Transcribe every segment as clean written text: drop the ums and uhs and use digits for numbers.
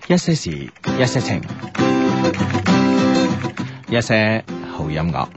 一些事，一些情，一些好音樂。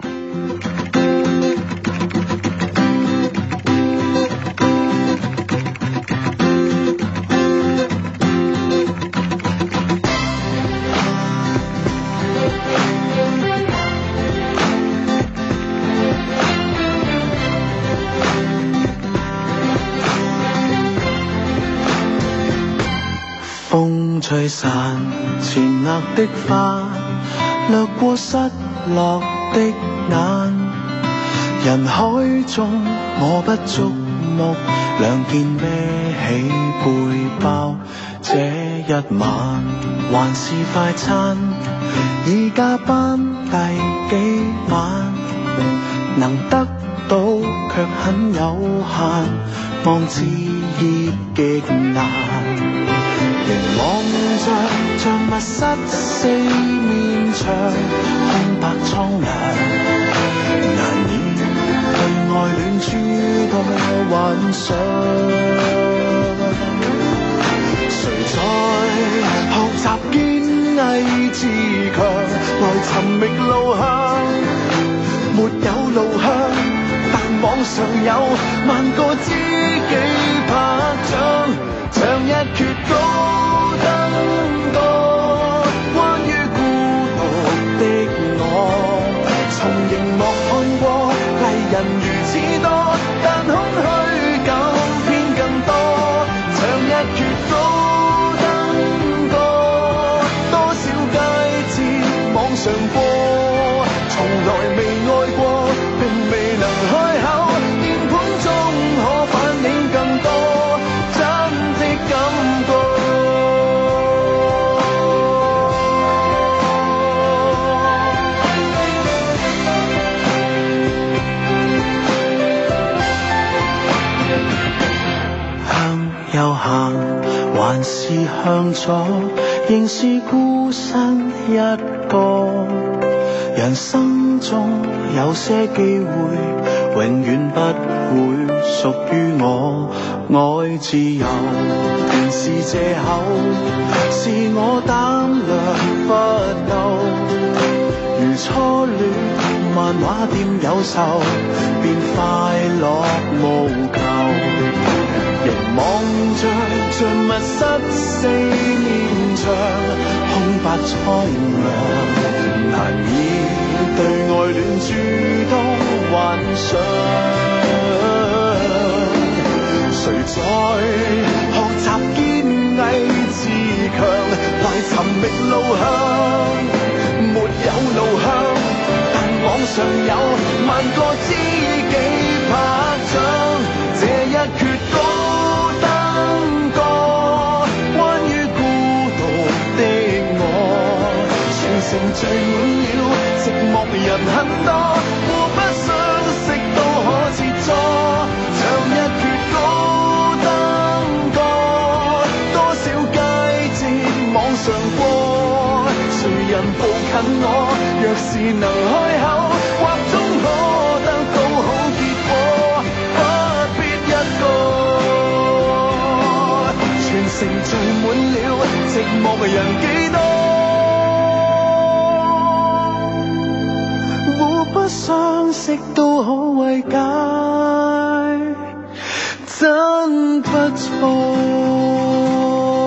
風吹散前額的花，掠過失落的眼，人海中我不矚目，兩肩孭起背包，這一晚還是快餐，已加班第幾晚，能得到卻很有限，望置業極難，凝望着像密室四面牆，空白蒼涼，難以對愛戀諸多幻想。誰在學習堅毅自強，來尋覓路向？沒有路向，但網上有萬個知己拍掌，像一闕高登歌，關於孤獨的我，從熒幕看過麗人如此多，但空虛感偏更多，像一闕高登歌，多少佳節網上過，從來未愛過，並未能開口，臉譜中可反映更多真的感覺。向右行還是向左，仍是孤身一個，人生中有些機會永遠不會屬於我，愛自由便是藉口，是我膽量不夠，如初戀漫畫店有售，便快樂無求，凝望着像密室四面牆，空白蒼涼，難以對愛戀諸多幻想。誰在學習堅毅自強，來尋覓路向？沒有路向，但網上有萬個知己拍掌，這一闕高登歌，關於孤獨的我，全城聚滿了，寂寞人很多，互不相識都可切磋，像一闕高登歌，多少佳節網上過，誰人步近我？若是能開口，或總可得到好結果，不必一個，全城聚滿了，寂寞人幾多？互不相識都可慰解，真不錯。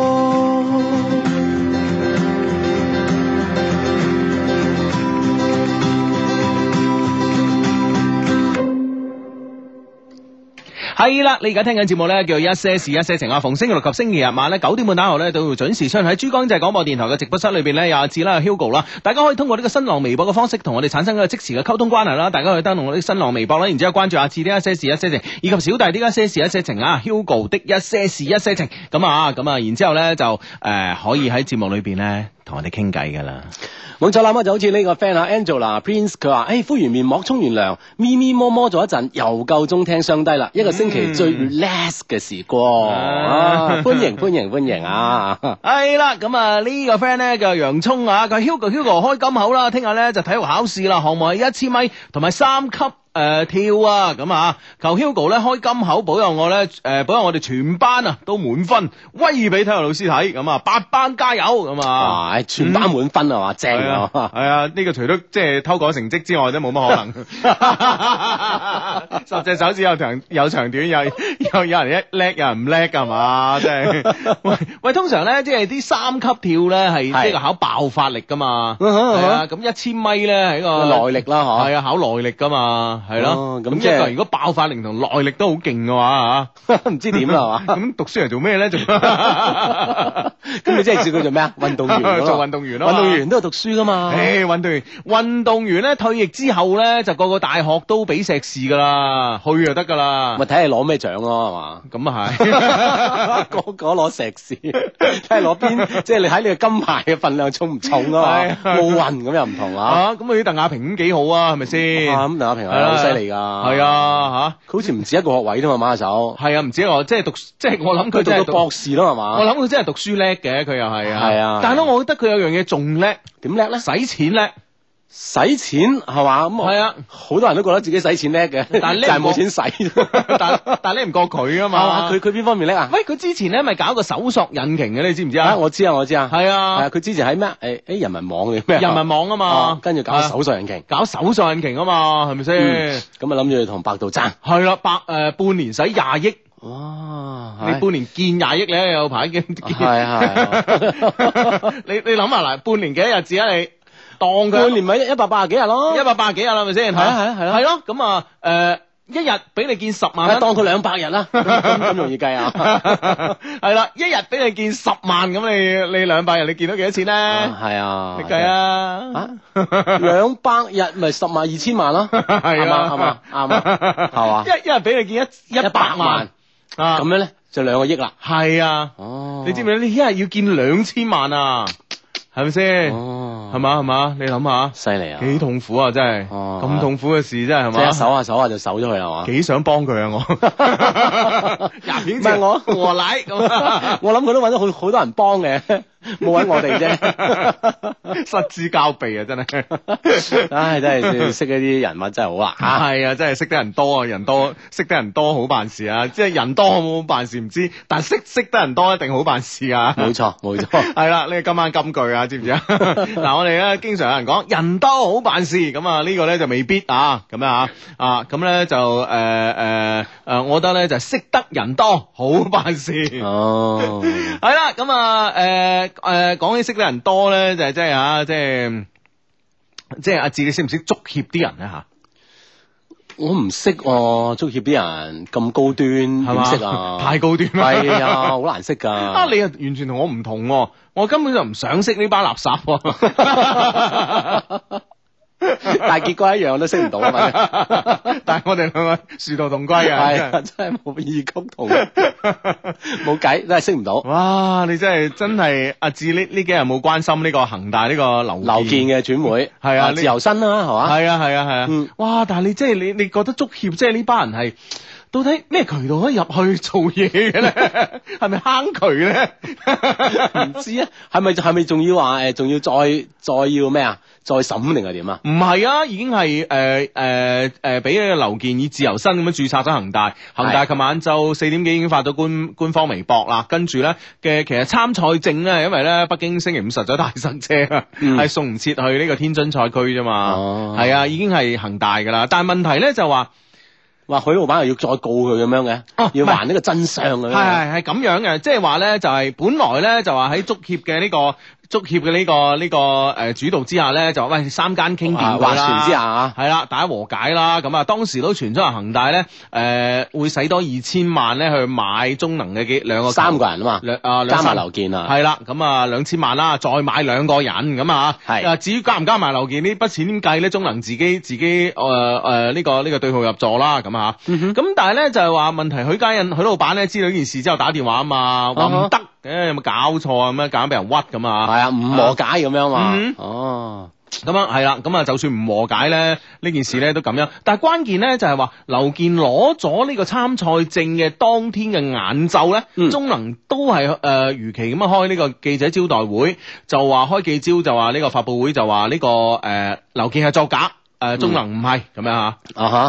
係啦，你而家聽緊節目咧，叫一些事一些情啊。逢星期六及星期日晚咧9點半打後咧，都會準時出現喺珠江經濟廣播電台嘅直播室裏邊咧，有阿志啦、有 Hugo 啦，大家可以通過呢個新浪微博嘅方式同我哋產生一個即時嘅溝通關係啦。大家可以登錄我哋新浪微博啦，然之後關注阿志的一些事一些情，以及小弟的一些事一些情啊 ，Hugo 的一些事一些情。咁啊，然之後咧就可以喺節目裏邊咧同我哋傾偈噶啦。 冇錯啦，就好似呢個 friend 啊 Angela Prince 佢話：敷完面膜、沖完涼，咪咪摸摸咗一陣，又夠鐘聽雙低啦！一個星期最 relax 嘅時光，歡迎啊！ 係啦，咁啊呢個 friend 咧叫洋葱啊，佢 Hugo 開金口啦，聽日咧就體育考試啦，項目係1000米同埋3級跳啊咁啊，求 Hugo 咧開金口保佑我咧保佑我哋全班啊都滿分，威俾體育老師睇咁啊，8班加油咁啊， 哇！全班滿分係嘛，正啊！ 係啊，呢個除咗即係偷改成績之外都冇乜可能。十隻手指有長短，有人一叻，有人唔叻㗎嘛，即係喂，通常咧即係啲3級跳咧係即係考爆發力㗎嘛，係啊，咁1000米咧係一個耐力啦，嗬， 係啊，考耐力㗎嘛，係咯，咁即係如果爆發力同耐力都好勁嘅話嚇， 唔知點啦係嘛？ 咁讀書嚟做咩咧？ 咁你即係叫佢做咩啊？運動員做運動員咯， 運動員都係讀書㗎嘛。 運動員咧退役之後咧就個個大學都俾碩士㗎啦，去就得㗎啦。 咪睇你攞咩獎咯，係嘛？ 咁啊係， 個個攞碩士，睇下攞邊，即係你睇你嘅金牌嘅份量重唔重啊嘛？奧運咁又唔同啊。 咁佢啲鄧亞平咁幾好啊，係咪先？ 咁鄧亞平係好犀利㗎。係啊， 佢好似唔止一個學位添嘛，馬手。 係啊，唔止一個，即係我諗佢讀到博士咯，係嘛？ 我諗佢真係讀書叻嘅，佢又係啊。 係啊。但係咧， 我覺得佢有樣嘢仲叻， 點叻咧？ 使錢叻。 使錢係嘛？咁係啊， 好多人都覺得自己使錢叻嘅，但係就係冇錢使。 但係你唔過佢啊嘛？ 佢邊方面叻啊？ 喂，佢之前咧咪搞個搜索引擎嘅，你知唔知啊？ 我知啊。 係啊， 佢之前喺咩？人民網定咩？ 人民網啊嘛， 跟住搞搜索引擎， 啊嘛，係咪先？ 咁啊諗住同百度爭。 係啦，半年使20億。 哇！ 你半年見20億咧，有排見。 係。 你諗下嗱，半年幾多日子啊？你當佢半年咪180幾日咯 ，180幾日啦，係咪先？係咯，咁啊一日俾你見10萬蚊， 當佢200日啦，咁容易計啊？ 係啦，一日俾你見10萬，咁你200日你見到幾多錢咧？ 係啊， 你計啊 ，200日咪10萬2000萬咯，係嘛？啱啊，係嘛？ 一日俾你見100萬啊，咁樣咧就2個億啦。 係啊，你知唔知？你一日要見2000萬啊？係咪先？係嘛？你諗下， 犀利啊！ 幾痛苦啊！真係，咁痛苦嘅事真係，係嘛？ 即係手下就手咗佢啦嘛？ 幾想幫佢啊！我唔係我奶咁， 我諗佢都揾咗好多人幫嘅，冇揾我哋啫， 失之交臂啊！真係， 唉，真係識一啲人物真係好難。 係啊，真係識得人多啊，識得人多好辦事啊！即係人多好唔好辦事唔知，但係識得人多一定好辦事啊！ 冇錯， 係啦，呢個今晚金句啊，知唔知啊？嗱，我哋咧經常有人講人多好辦事，咁啊呢個咧就未必啊，咁樣啊，咁咧就我覺得咧就識得人多好辦事。哦，係啦，咁講起識得人多咧，就係即係吓，即係阿志，你識唔識足協啲人咧吓？ 我唔識足協啲人咁高端，點識啊？ 太高端啦， 係啊，好難識噶。 你啊完全同我唔同，我根本就唔想識呢班垃圾。 但係結果一樣都識唔到啊嘛！ 但係我哋兩個殊途同歸啊！ 係真係冇異曲同工，冇計，真係識唔到。 哇！你真係阿志呢幾日冇關心呢個恒大呢個劉健嘅轉會，係啊，自由身啦，係嘛？ 係啊！哇！但係你即係你覺得足協即係呢班人係到底咩渠道可以入去做嘢嘅咧？係咪坑渠咧？ 唔知啊，係咪仲要話仲要再要咩啊？再審定係點啊？ 唔係啊，已經係俾呢個劉健以自由身咁樣註冊咗恒大。恒大琴晚就4點幾已經發咗官方微博啦。跟住咧嘅其實參賽證咧，因為咧北京星期五實在太塞車啊，係送唔切去呢個天津賽區啫嘛。係啊，已經係恒大噶啦。但係問題咧就話許老闆又要再告佢咁樣嘅，要還呢個真相嘅。 係咁樣嘅，即係話咧就係本來咧就話喺足協嘅呢個主導之下咧，就喂3間傾掂斡旋之下係啦，大家和解啦。咁啊，當時都傳出話恒大咧會使多2000萬咧去買中能嘅 3個人啊嘛，加埋劉健啊， 係啦，咁啊2000萬啦，再買2個人咁啊。係至於加唔加埋劉健呢筆錢點計咧？中能自己呢個對號入座啦，咁啊。咁但係咧就係話問題，許老闆咧知道呢件事之後打電話啊嘛，話唔得。有冇搞錯啊？咁樣搞俾人屈咁啊？係啊， 唔和解咁樣嘛。 咁樣係啦。咁啊，就算唔和解咧，呢件事咧都咁樣。但係關鍵咧就係話，劉健攞咗呢個參賽證嘅當天嘅晏晝咧，中能都係如期咁樣開呢個記者招待會，就話開記招，就話呢個發佈會就話呢個劉健係作假，中能唔係咁樣吓。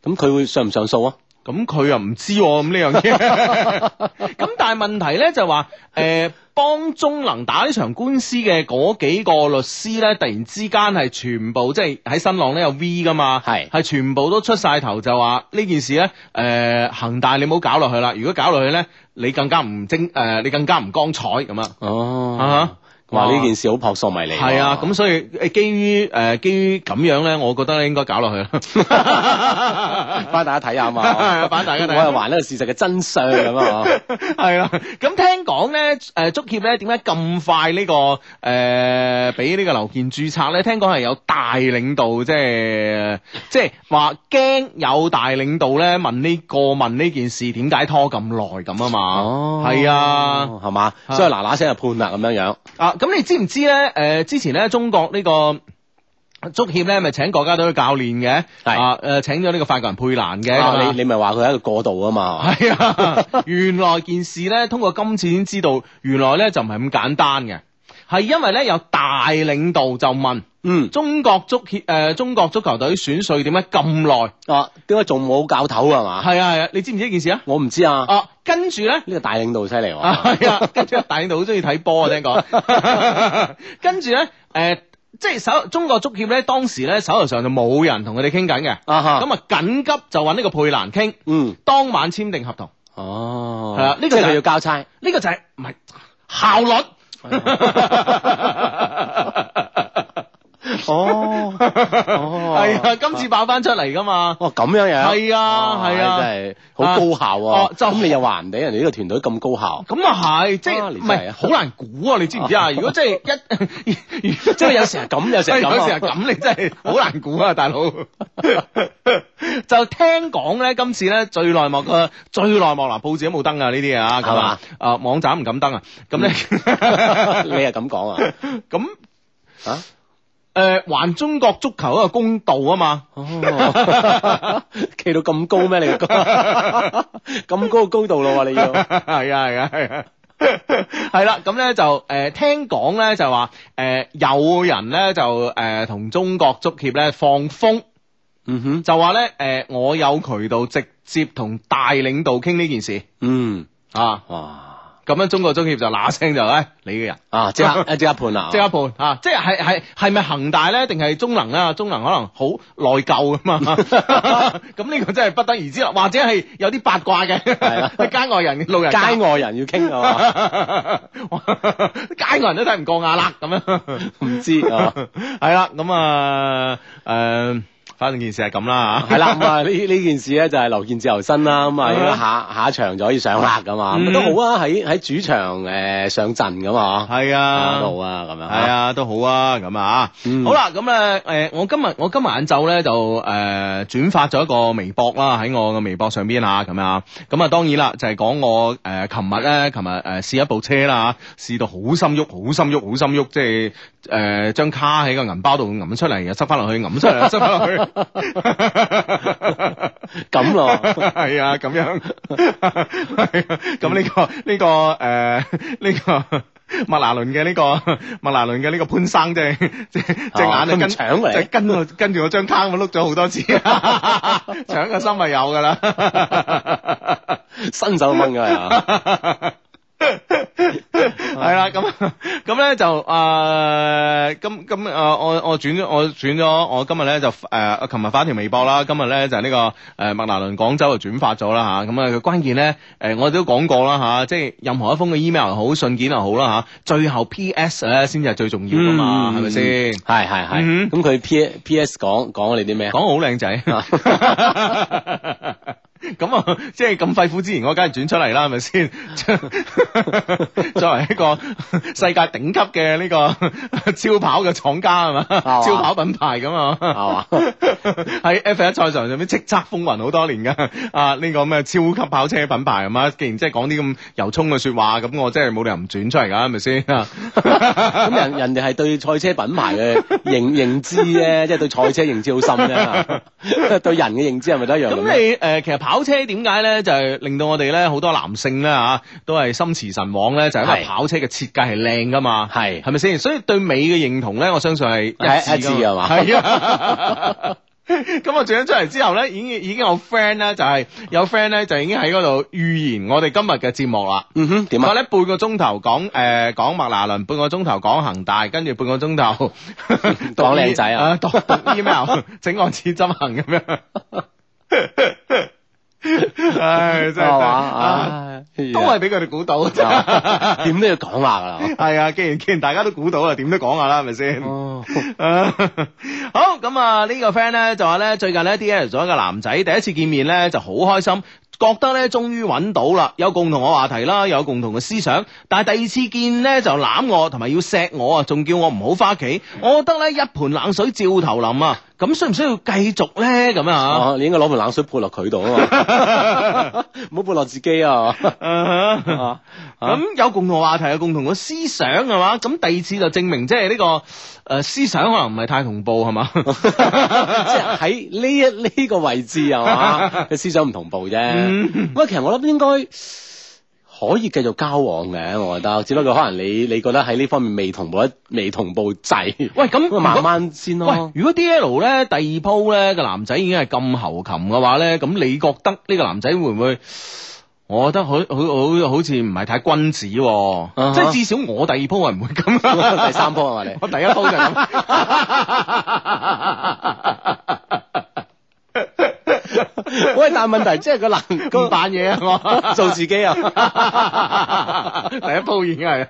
咁佢會上唔上訴啊？ 咁佢又唔知咁呢樣嘢，咁但係問題咧就話幫中能打呢場官司嘅嗰幾個律師咧，突然之間係全部即係喺新浪咧有 V 噶嘛，係全部都出晒頭就話呢件事咧，恒大你唔好搞落去啦，如果搞落去咧，你更加唔你更加唔光彩咁啊。哦。 話呢件事好撲朔迷離， 係啊，咁所以基於咁樣咧，我覺得咧應該搞落去啦， 翻大家睇下嘛， 翻大家睇， 我係還呢個事實嘅真相咁啊， 係啦。咁聽講咧，足協咧點解咁快呢個俾呢個劉健註冊咧？聽講係有大領導即係話驚有大領導咧問呢件事點解拖咁耐咁啊嘛。哦，係啊， 係嘛，所以嗱嗱聲就判啦咁樣樣啊。咁你知唔知咧？之前咧中國呢個足協咧，咪請國家隊嘅教練嘅，係請咗呢個法國人佩蘭嘅。 你咪話佢係一個過渡啊嘛？係啊，原來件事咧，通過今次先知道，原來咧就唔係咁簡單嘅，係因為咧有大領導就問，中國足球隊選帥點解咁耐？ 點解仲冇教頭啊嘛？ 係啊，你知唔知呢件事啊？ 我唔知啊。 跟住咧， 呢個大領導犀利喎。 係啊，跟住大領導好中意睇波啊，聽講。跟住咧，即係中國足協咧，當時咧手頭上就冇人同佢哋傾緊嘅。咁啊緊急就揾呢個佩蘭傾。當晚簽訂合同。哦，係啊，呢個就要交差。 呢個就係唔係效率。係啊，今次爆翻出嚟噶嘛？ 咁樣樣係啊，真係好高效喎。咁你又話人哋呢個團隊咁高效？ 咁啊係，即係唔係好難估啊？你知唔知啊？如果即係即係有時係咁，有時係咁，你真係好難估啊，大佬。就聽講咧，今次咧最內幕嗱，報紙都冇登啊呢啲啊，係嘛？網站唔敢登啊。咁咧， 你係咁講啊？ 咁還中國足球一個公道啊嘛， 企到咁高咩？你咁高嘅高度咯，你要係啊，係啦，咁咧就聽講咧就話有人咧就同中國足協咧放風，就話咧我有渠道直接同大領導傾呢件事，哇！咁樣中國足協就嗱聲就你嘅人即刻判啦， 即刻判即係咪恒大咧，定係中能啊？中能可能好內疚噶嘛，咁呢個真係不得而知啦。或者係有啲八卦嘅，係街外人路人， 街外人要傾啊嘛， 街外人都睇唔過眼啦，咁樣唔知啊， 係啦，咁反正件事係咁啦係啦，咁啊呢件事咧就係劉健自由身啦，咁啊下一場就可以上啦咁啊，都好啊，喺主場上陣咁啊， 係啊， 都好啊，咁樣係啊，都好啊，咁啊，好啦，咁我今日晏晝咧就轉發咗一個微博啦，喺我嘅微博上邊啊，咁啊，當然啦，就係講我琴日試一部車啦，試到好心喐，即係張卡喺個銀包度揞出嚟，又塞翻落去，揞出嚟又塞翻落去。 咁咯， 係啊，咁樣，咁呢個麥拿倫嘅呢個潘生隻眼就跟住我張卡咁碌咗好多次，搶個心咪有噶啦， 伸手掹噶係係啦，咁咧就我轉咗，我今日咧就琴日發一條微博啦，今日咧就係呢個麥拿倫廣州就轉發咗啦吓，咁佢關鍵咧我哋都講過啦吓，即係任何一封嘅 email 又好，信件又好啦吓，最後 PS 咧先至係最重要噶嘛，係咪先？ 係，咁佢 PS 講我哋啲咩？ 講好靚仔。咁啊，即係咁肺腑之言，我梗係轉出嚟啦，係咪先？作為一個世界頂級嘅呢個超跑嘅廠家係嘛，超跑品牌咁啊，係嘛？喺 F1 賽場上面叱咤風雲好多年噶呢個咩超級跑車品牌係嘛？既然即係講啲咁由衷嘅說話，咁我真係冇理由唔轉出嚟噶，係咪先？ 咁人哋係對賽車品牌嘅認知咧，即係對賽車認知好深啫，對人嘅認知係咪都一樣？ 咁你其實跑車點解咧就係令到我哋咧好多男性咧都係心馳神往咧，就係因為跑車嘅設計係靚噶嘛，係咪先？所以對美嘅認同咧，我相信係一致噶嘛，係啊。 咁我轉咗出嚟之後咧，已經有 friend 咧，就係有 friend 咧就已經喺嗰度預言我哋今日嘅節目啦。 嗯哼，點啊？ 話咧半個鐘頭講講麥拿倫，半個鐘頭講恒大，跟住半個鐘頭講靚仔啊， 讀 email 整按次執行咁樣。唉，真係嘛， 都係俾佢哋估到， 點都要講下噶啦。 係啊，既然大家都估到啦，點都講下啦，係咪先？ 哦， 好咁啊！呢個 friend 咧就話咧，最近咧 D.L. 咗一個男仔，第一次見面咧就好開心。覺得咧終於揾到啦，有共同嘅話題啦，有共同嘅思想。但係第二次見咧就攬我，同埋要錫我啊，仲叫我唔好翻屋企。我覺得咧一盆冷水照頭淋啊！咁需唔需要繼續咧？咁啊， 你應該攞盆冷水潑落佢度啊嘛，唔好潑落自己啊！ 咁有共同話題，有共同嘅思想係嘛？咁第二次就證明即係呢個思想可能唔係太同步係嘛？ 即係喺呢個位置係嘛？嘅思想唔同步啫。喂，其實我諗應該可以繼續交往嘅，我覺得，只不過可能你覺得喺呢方面未同步滯。喂，咁慢慢先咯。 喂，如果 D.L. 咧第二鋪咧個男仔已經係咁喉擒嘅話咧，咁你覺得呢個男仔會唔會？我覺得好似唔係太君子，即係至少我第二鋪係唔會咁， 第三鋪係嘛你？ 我第一鋪就咁。 喂，但係問題即係個男唔扮嘢啊，我做自己啊， 第一鋪已經係。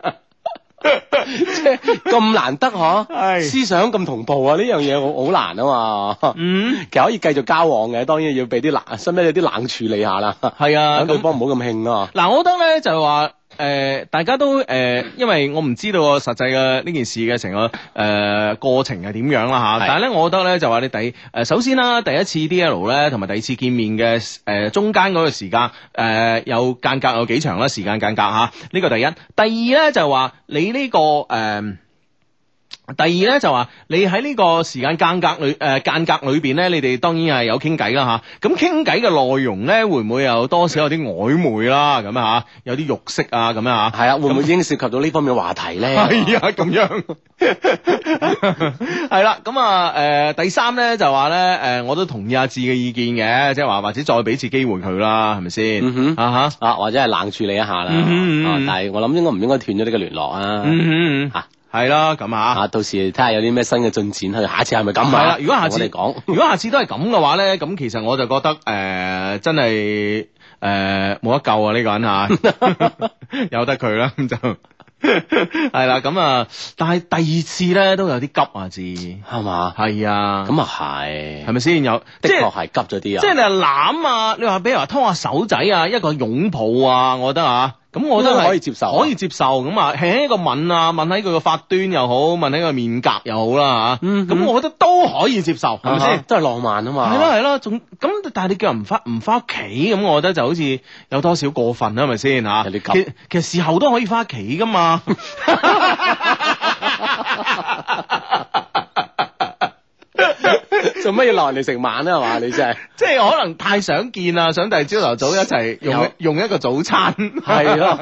即係咁難得嗬， 係思想咁同步啊！呢樣嘢好難啊嘛。其實可以繼續交往嘅，當然要俾啲冷，身邊有啲冷處理下啦。 係啊， 等對方唔好咁興啊。 嗱，我覺得咧就係話。大家都因為我唔知道實際嘅呢件事嘅成個過程係點樣啦吓，但係咧，我覺得咧就話你首先啦，第一次 D.L. 咧同埋第二次見面嘅中間嗰個時間有間隔有幾長啦，時間間隔吓，呢個第一。第二咧就話你呢個第二咧就話你喺呢個時間間隔裏邊咧，你哋當然係有傾偈啦吓。咁傾偈嘅內容咧，會唔會有多少有啲曖昧啦？咁啊吓，有啲肉色啊咁啊吓。 係啊，會唔會已經涉及到呢方面嘅話題咧？ 係啊，咁樣。係啦，咁啊第三咧就話咧我都同意阿志嘅意見嘅，即係話或者再俾次機會佢啦，係咪先？ 或者係冷處理一下啦。但係我諗應該唔應該斷咗呢個聯絡啊？ 係啦，咁啊， 到時睇下有啲咩新嘅進展，去下次係咪咁啊？ 係啦，如果下次我哋講， 如果下次都係咁嘅話咧，咁其實我就覺得真係冇得救啊！呢個人吓，由得佢啦，咁就係啦。咁啊，但係第二次咧都有啲急啊，字係嘛？ 係啊， 咁啊係咪先？有的確係急咗啲啊！ 即係你話攬啊，你話比如話拖下手仔啊，一個擁抱啊，我覺得啊。咁我覺得可以接受， 可以接受咁啊，輕輕一個吻啊，吻喺佢個髮端又好，吻喺個面頰又好啦吓。咁我覺得都可以接受，係咪先？ 都係浪漫啊嘛。 係咯，仲咁，但係你叫人唔翻屋企，咁我覺得就好似有多少過分啦，係咪先吓？ 有啲急。 其實事後都可以翻屋企噶嘛。 做乜要留人哋食晚啊？係嘛？你真係， 即係可能太想見啦，想第二朝頭早一齊用一個早餐。 係咯，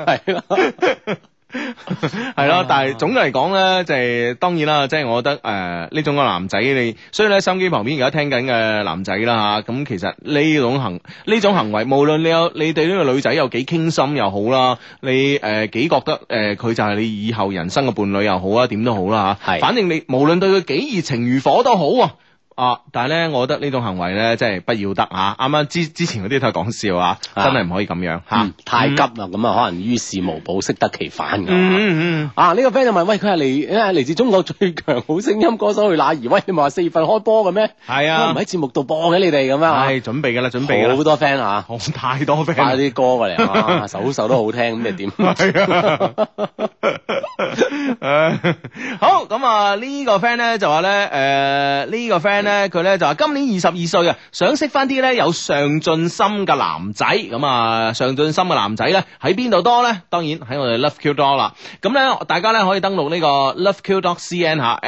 係咯，但係總嘅嚟講咧，就係當然啦，即係我覺得呢種個男仔你，所以咧收音機旁邊而家聽緊嘅男仔啦吓，咁其實呢種行為，無論你對呢個女仔有幾傾心又好啦，你幾覺得佢就係你以後人生嘅伴侶又好啊，點都好啦吓，反正你無論對佢幾熱情如火都好啊，但係咧，我覺得呢種行為咧，真係不要得啊！啱啱之前嗰啲都係講笑啊，真係唔可以咁樣吓， 太急啦，咁啊可能於事無補，適得其反噶。呢個 friend 就問：喂，佢係嚟自中國最強好聲音歌手去哪兒？喂，你咪話4月份開波嘅咩？係啊，唔喺節目度播嘅你哋咁樣。係準備噶啦，準備好多 friend 啊，太多 friend，派啲歌過嚟啊，首首都好聽，咁你點？好咁啊！呢個 friend 咧就話咧，呢個 friend 咧佢咧就話今年22歲啊，想識翻啲咧有上進心嘅男仔。咁啊，上進心嘅男仔咧喺邊度多咧？當然喺我哋 LoveQ 多啦。咁咧大家咧可以登錄呢個 LoveQ.cn 吓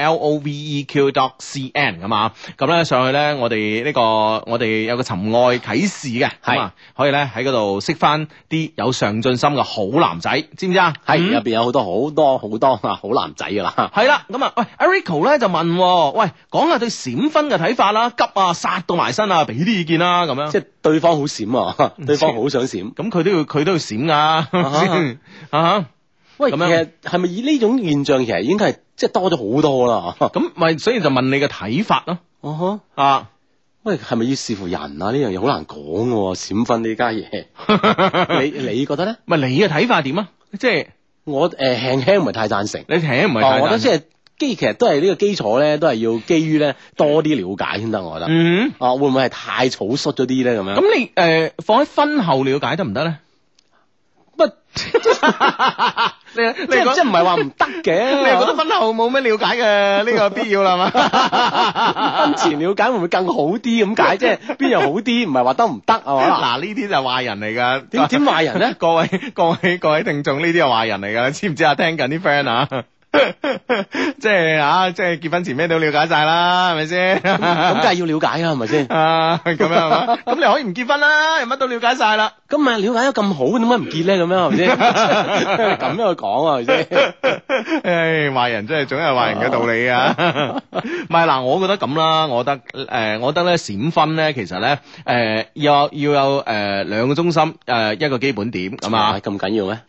LOVEQ.cn 咁啊。咁咧上去咧我哋有個尋愛啟事嘅，係啊，可以咧喺嗰度識翻啲有上進心嘅好男仔，知唔知啊？係入邊有好多好男仔噶啦。 係啦，咁啊，喂，阿 Rico 咧就問，喂，講下對閃婚嘅睇法啦，急啊，殺到埋身啊，俾啲意見啦，咁樣。 即係對方好閃啊，對方好想閃， 咁佢都要閃噶，啊， 喂， 咁樣其實係咪以呢種現象其實已經係即係多咗好多啦？ 咁咪所以就問你嘅睇法咯，啊。 喂，係咪要視乎人啊？呢樣嘢好難講嘅，閃婚呢家嘢，你覺得咧？ 唔係你嘅睇法點啊？即係我輕輕唔係太贊成， 你輕唔係太贊成？ 我覺得即係其實都係呢個基礎咧，都係要基於咧多啲了解先得，我覺得。 嗯， 會唔會係太草率咗啲咧？咁樣。 咁你放喺婚後了解得唔得咧？ 不， 你即係唔係話唔得嘅？ 你係覺得婚後冇咩了解嘅呢個必要啦嘛？ 婚前了解會唔會更好啲咁解？即係邊樣好啲？唔係話得唔得啊？ 嗱，呢啲就係壞人嚟噶。 點壞人咧？ 各位聽眾，呢啲係壞人嚟噶，知唔知啊？聽緊啲 friend 啊？即係結婚前咩都了解晒啦，係咪先？咁梗係要了解啦，係咪先？ 啊，咁樣係嘛？咁你可以唔結婚啦，又乜都了解晒啦。 咁咪了解得咁好，點解唔結咧？咁樣係咪先？咁樣去講啊，係咪先？ 唉，壞人真係總有壞人嘅道理啊！唔係嗱，我覺得咁啦，我覺得咧閃婚咧，其實咧要有兩個中心，一個基本點咁啊， 咁緊要咩？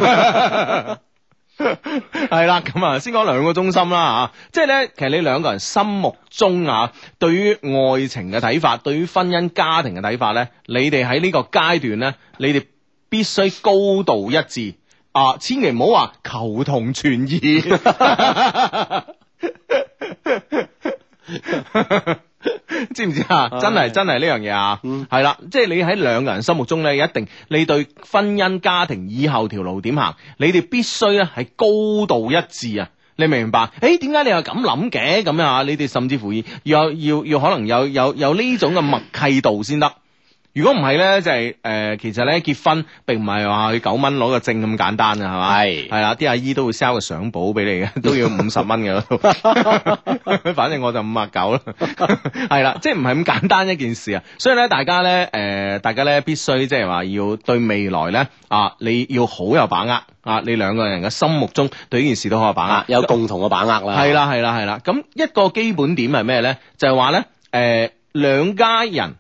係啦，咁啊，先講兩個中心啦吓，即係咧，其實你兩個人心目中啊，對於愛情嘅睇法，對於婚姻家庭嘅睇法咧，你哋喺呢個階段咧，你哋必須高度一致啊，千祈唔好話求同存異。知唔知啊？真係呢樣嘢啊，係啦，即係你喺兩個人心目中咧，一定你對婚姻家庭以後條路點行，你哋必須咧係高度一致啊！你明唔明白？點解你又咁諗嘅？咁樣啊？你哋甚至乎要可能有呢種嘅默契度先得。如果唔係咧，就係其實咧結婚並唔係話去9蚊攞個證咁簡單啊，係嘛？係啦，啲阿姨都會 sell 個相簿俾你嘅，都要50蚊嘅。反正我就59啦。係啦，即係唔係咁簡單一件事啊。所以咧，大家咧必須即係話要對未來咧你要好有把握啊！你兩個人嘅心目中對呢件事都好有把握， 有共同嘅把握啦。 係啦。咁一個基本點係咩咧？就係話咧兩家人。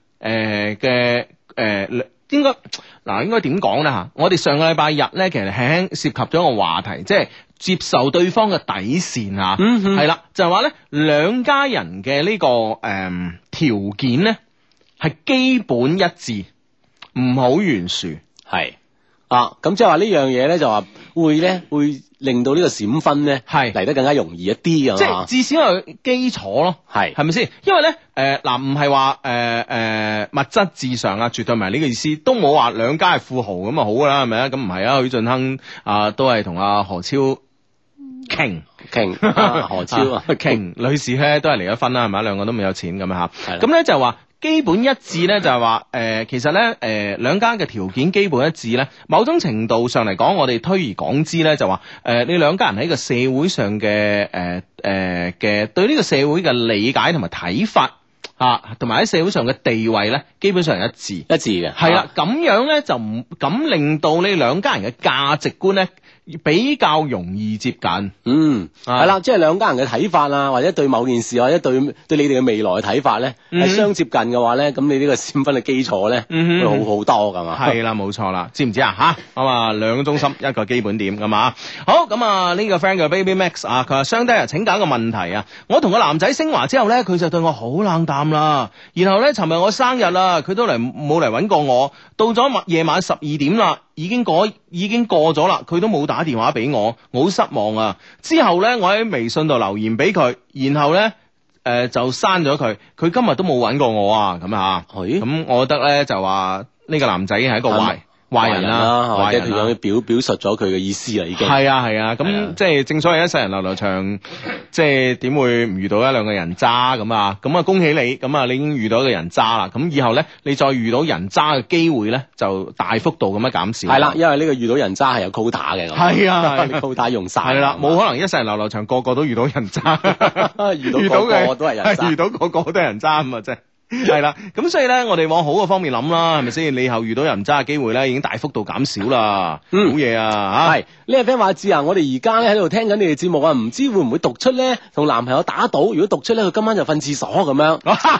應該點講咧吓？我哋上個禮拜日咧，其實輕輕涉及咗個話題，即係接受對方嘅底線啊。係啦，就係話咧，兩家人嘅呢個條件咧係基本一致，唔好懸殊。係咁即係話呢樣嘢咧，就話會令到呢個閃婚咧係嚟得更加容易一啲， 即係至少有基礎咯，係咪先？因為咧唔係話物質至上啊，絕對唔係呢個意思，都冇話兩家係富豪咁啊好噶啦，係咪啊？咁唔係啊，許晉亨都係同阿何超傾何超傾女士咧都係離咗婚啦，係咪？兩個都未有錢咁啊吓，咁咧就話。基本一致咧，就係話其實咧兩家嘅條件基本一致咧，某種程度上嚟講，我哋推而廣之咧，就話你兩家人喺個社會上嘅嘅對呢個社會嘅理解同埋睇法同埋喺社會上嘅地位咧，基本上係一致嘅。係啦，咁樣咧就唔咁令到你兩家人嘅價值觀咧比較容易接近。 係啦，即係兩家人嘅睇法啊，或者對某件事或者對你哋嘅未來嘅睇法咧係相接近嘅話咧，咁你呢個閃婚嘅基礎咧會好好多噶嘛。係啦，冇錯啦，知唔知啊？咁啊兩個中心一個基本點咁啊。好，咁啊呢個 friend 叫 Baby Max 啊，佢話雙低啊，請教一個問題啊。我同個男仔升華之後咧，佢就對我好冷淡啦。然後咧，尋日我生日啦，佢都冇嚟搵過我。到咗夜晚12點啦，已經過咗啦，佢都冇打電話俾我，我好失望啊。之後咧，我喺微信度留言俾佢，然後咧就刪咗佢。佢今日都冇搵過我啊，咁啊，咁我覺得咧就話呢個男仔係一個壞人啦， 或者佢有表述咗佢嘅意思啦，已經係啊，咁即係正所謂一世人流流長，即係點會唔遇到一兩個人渣咁啊？咁啊恭喜你，咁啊你已經遇到一個人渣啦，咁以後咧你再遇到人渣嘅機會咧就大幅度咁樣減少。係啦，因為呢個遇到人渣係有 quota 嘅，係啊，你 quota 用晒，係啦，冇可能一世人流流長個個都遇到人渣，遇到個個都係人渣，遇到個個都係人渣咁啊，真係。 係啦，咁所以咧，我哋往好嘅方面諗啦，係咪先？你以後遇到人渣嘅機會咧，已經大幅度減少啦。好嘢啊！ 係呢個 friend 話知啊，我哋而家咧喺度聽緊你哋節目啊，唔知會唔會讀出咧同男朋友打賭？如果讀出咧，佢今晚就瞓廁所咁樣。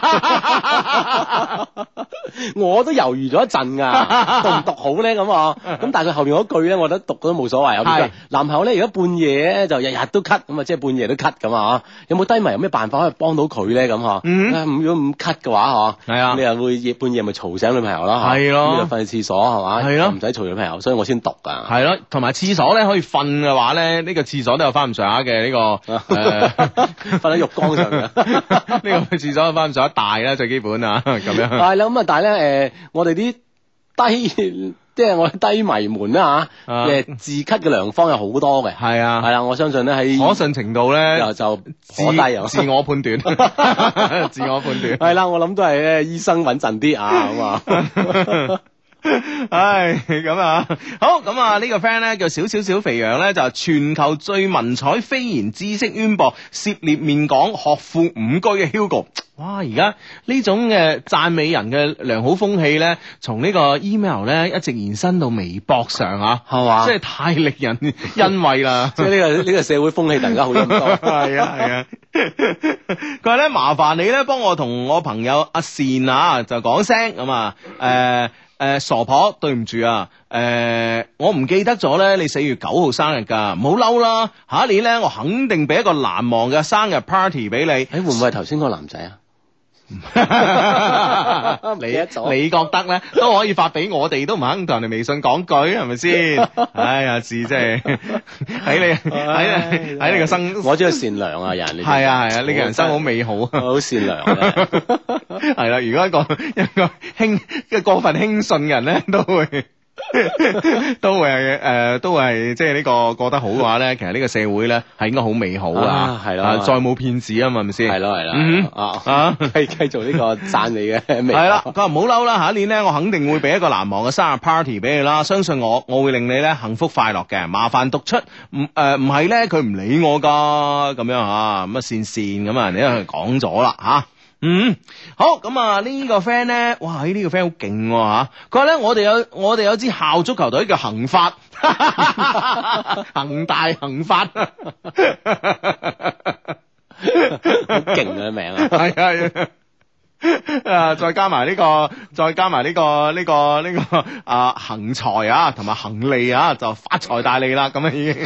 我都猶豫咗一陣噶，讀唔讀好咧咁啊？咁但係佢後邊嗰句咧，我覺得讀都冇所謂。 係男朋友咧，如果半夜咧就日日都咳，咁啊即係半夜都咳咁啊？有冇低迷有咩辦法可以幫到佢咧？咁嗬？如果唔咳嘅話，嗬， 係啊， 你又會半夜咪嘈醒女朋友啦？ 係咯， 咁就瞓廁所係嘛？ 係咯， 唔使嘈女朋友，所以我先讀噶。 係咯，同埋廁所咧可以瞓嘅話咧，呢個廁所都有翻咁上下嘅呢個瞓喺浴缸上嘅。 呢個廁所有翻咁上下大啦，最基本啊，咁樣。 係啦，咁啊，但係咧，我哋啲低。即係我哋低迷們啦嚇，治咳嘅良方有好多嘅， 係啊， 係啦，我相信咧喺可信程度咧就可低啊， 自我判斷，自我判斷， 係啦，我諗都係咧醫生穩陣啲啊，咁啊。 唉，咁啊，好咁啊，呢個 friend 咧叫小肥羊咧，就全球最文采飛言知識淵博涉獵面廣學富五車嘅 Hugo。哇！而家呢種嘅讚美人嘅良好風氣咧，從呢個 email 咧一直延伸到微博上啊，係嘛？即係太令人欣慰啦！ 即係呢個社會風氣突然間好咗咁多。 係啊！佢話咧麻煩你咧幫我同我朋友阿善啊就講聲咁啊，傻婆，對唔住啊，我唔記得咗咧，你4月9號生日噶，唔好嬲啦，下一年咧我肯定俾一個難忘嘅生日 party 俾你。 會唔會係頭先嗰個男仔啊？ 你覺得咧都可以發俾我哋，都唔肯同人哋微信講句係咪先？哎呀，字真係喺你個生， 我真係善良啊人， 係啊，你嘅人生好美好， 好善良啊， 係啦。如果一個過分輕信嘅人咧，都會即係呢個過得好嘅話咧，其實呢個社會咧係應該好美好啊，係咯，再冇騙子啊嘛，係咪先？ 係啦，繼續呢個讚你嘅味。係啦， 佢話唔好嬲啦，下一年咧我肯定會俾一個難忘嘅生日 party 俾你啦，相信我會令你咧幸福快樂嘅。麻煩讀出唔係咧佢唔理我噶咁樣吓，咁啊善咁啊，人哋都講咗啦吓。好咁啊！呢個 friend 咧，哇！呢個 friend 好勁吓，佢話咧我哋有支校足球隊叫恒發，恒大恒發，好勁嘅名啊！ 係啊，再加埋呢個恒財啊，同埋恒利啊，就發財大利啦，咁啊已經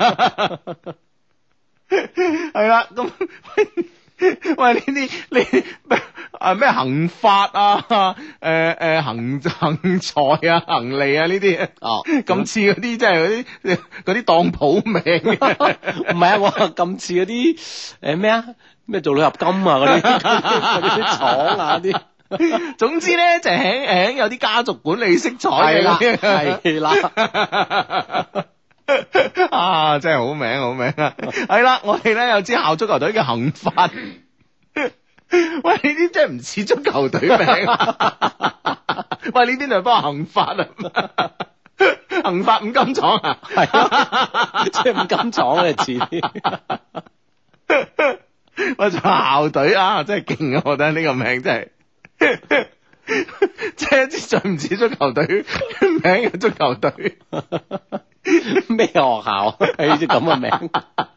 係啦，咁。喂，呢啲你咩恒發啊，恒財啊，恒利啊呢啲，咁似嗰啲即係嗰啲當鋪名， 唔係啊，我咁似嗰啲咩啊，咩做鋁合金啊嗰啲廠啊啲， 總之咧就輕有啲家族管理色彩嘅， 係啦。 啊，真係好名啊！係啦，我哋咧有支校足球隊嘅恒發，喂，呢啲真係唔似足球隊名，喂，呢啲就幫恒發啊，恒發五金廠啊， 係啊，即係五金廠嘅似啲， 喂，做校隊啊，真係勁啊！我覺得呢個名真係，即係一支最唔似足球隊名嘅足球隊。 咩學校？係呢啲咁嘅名，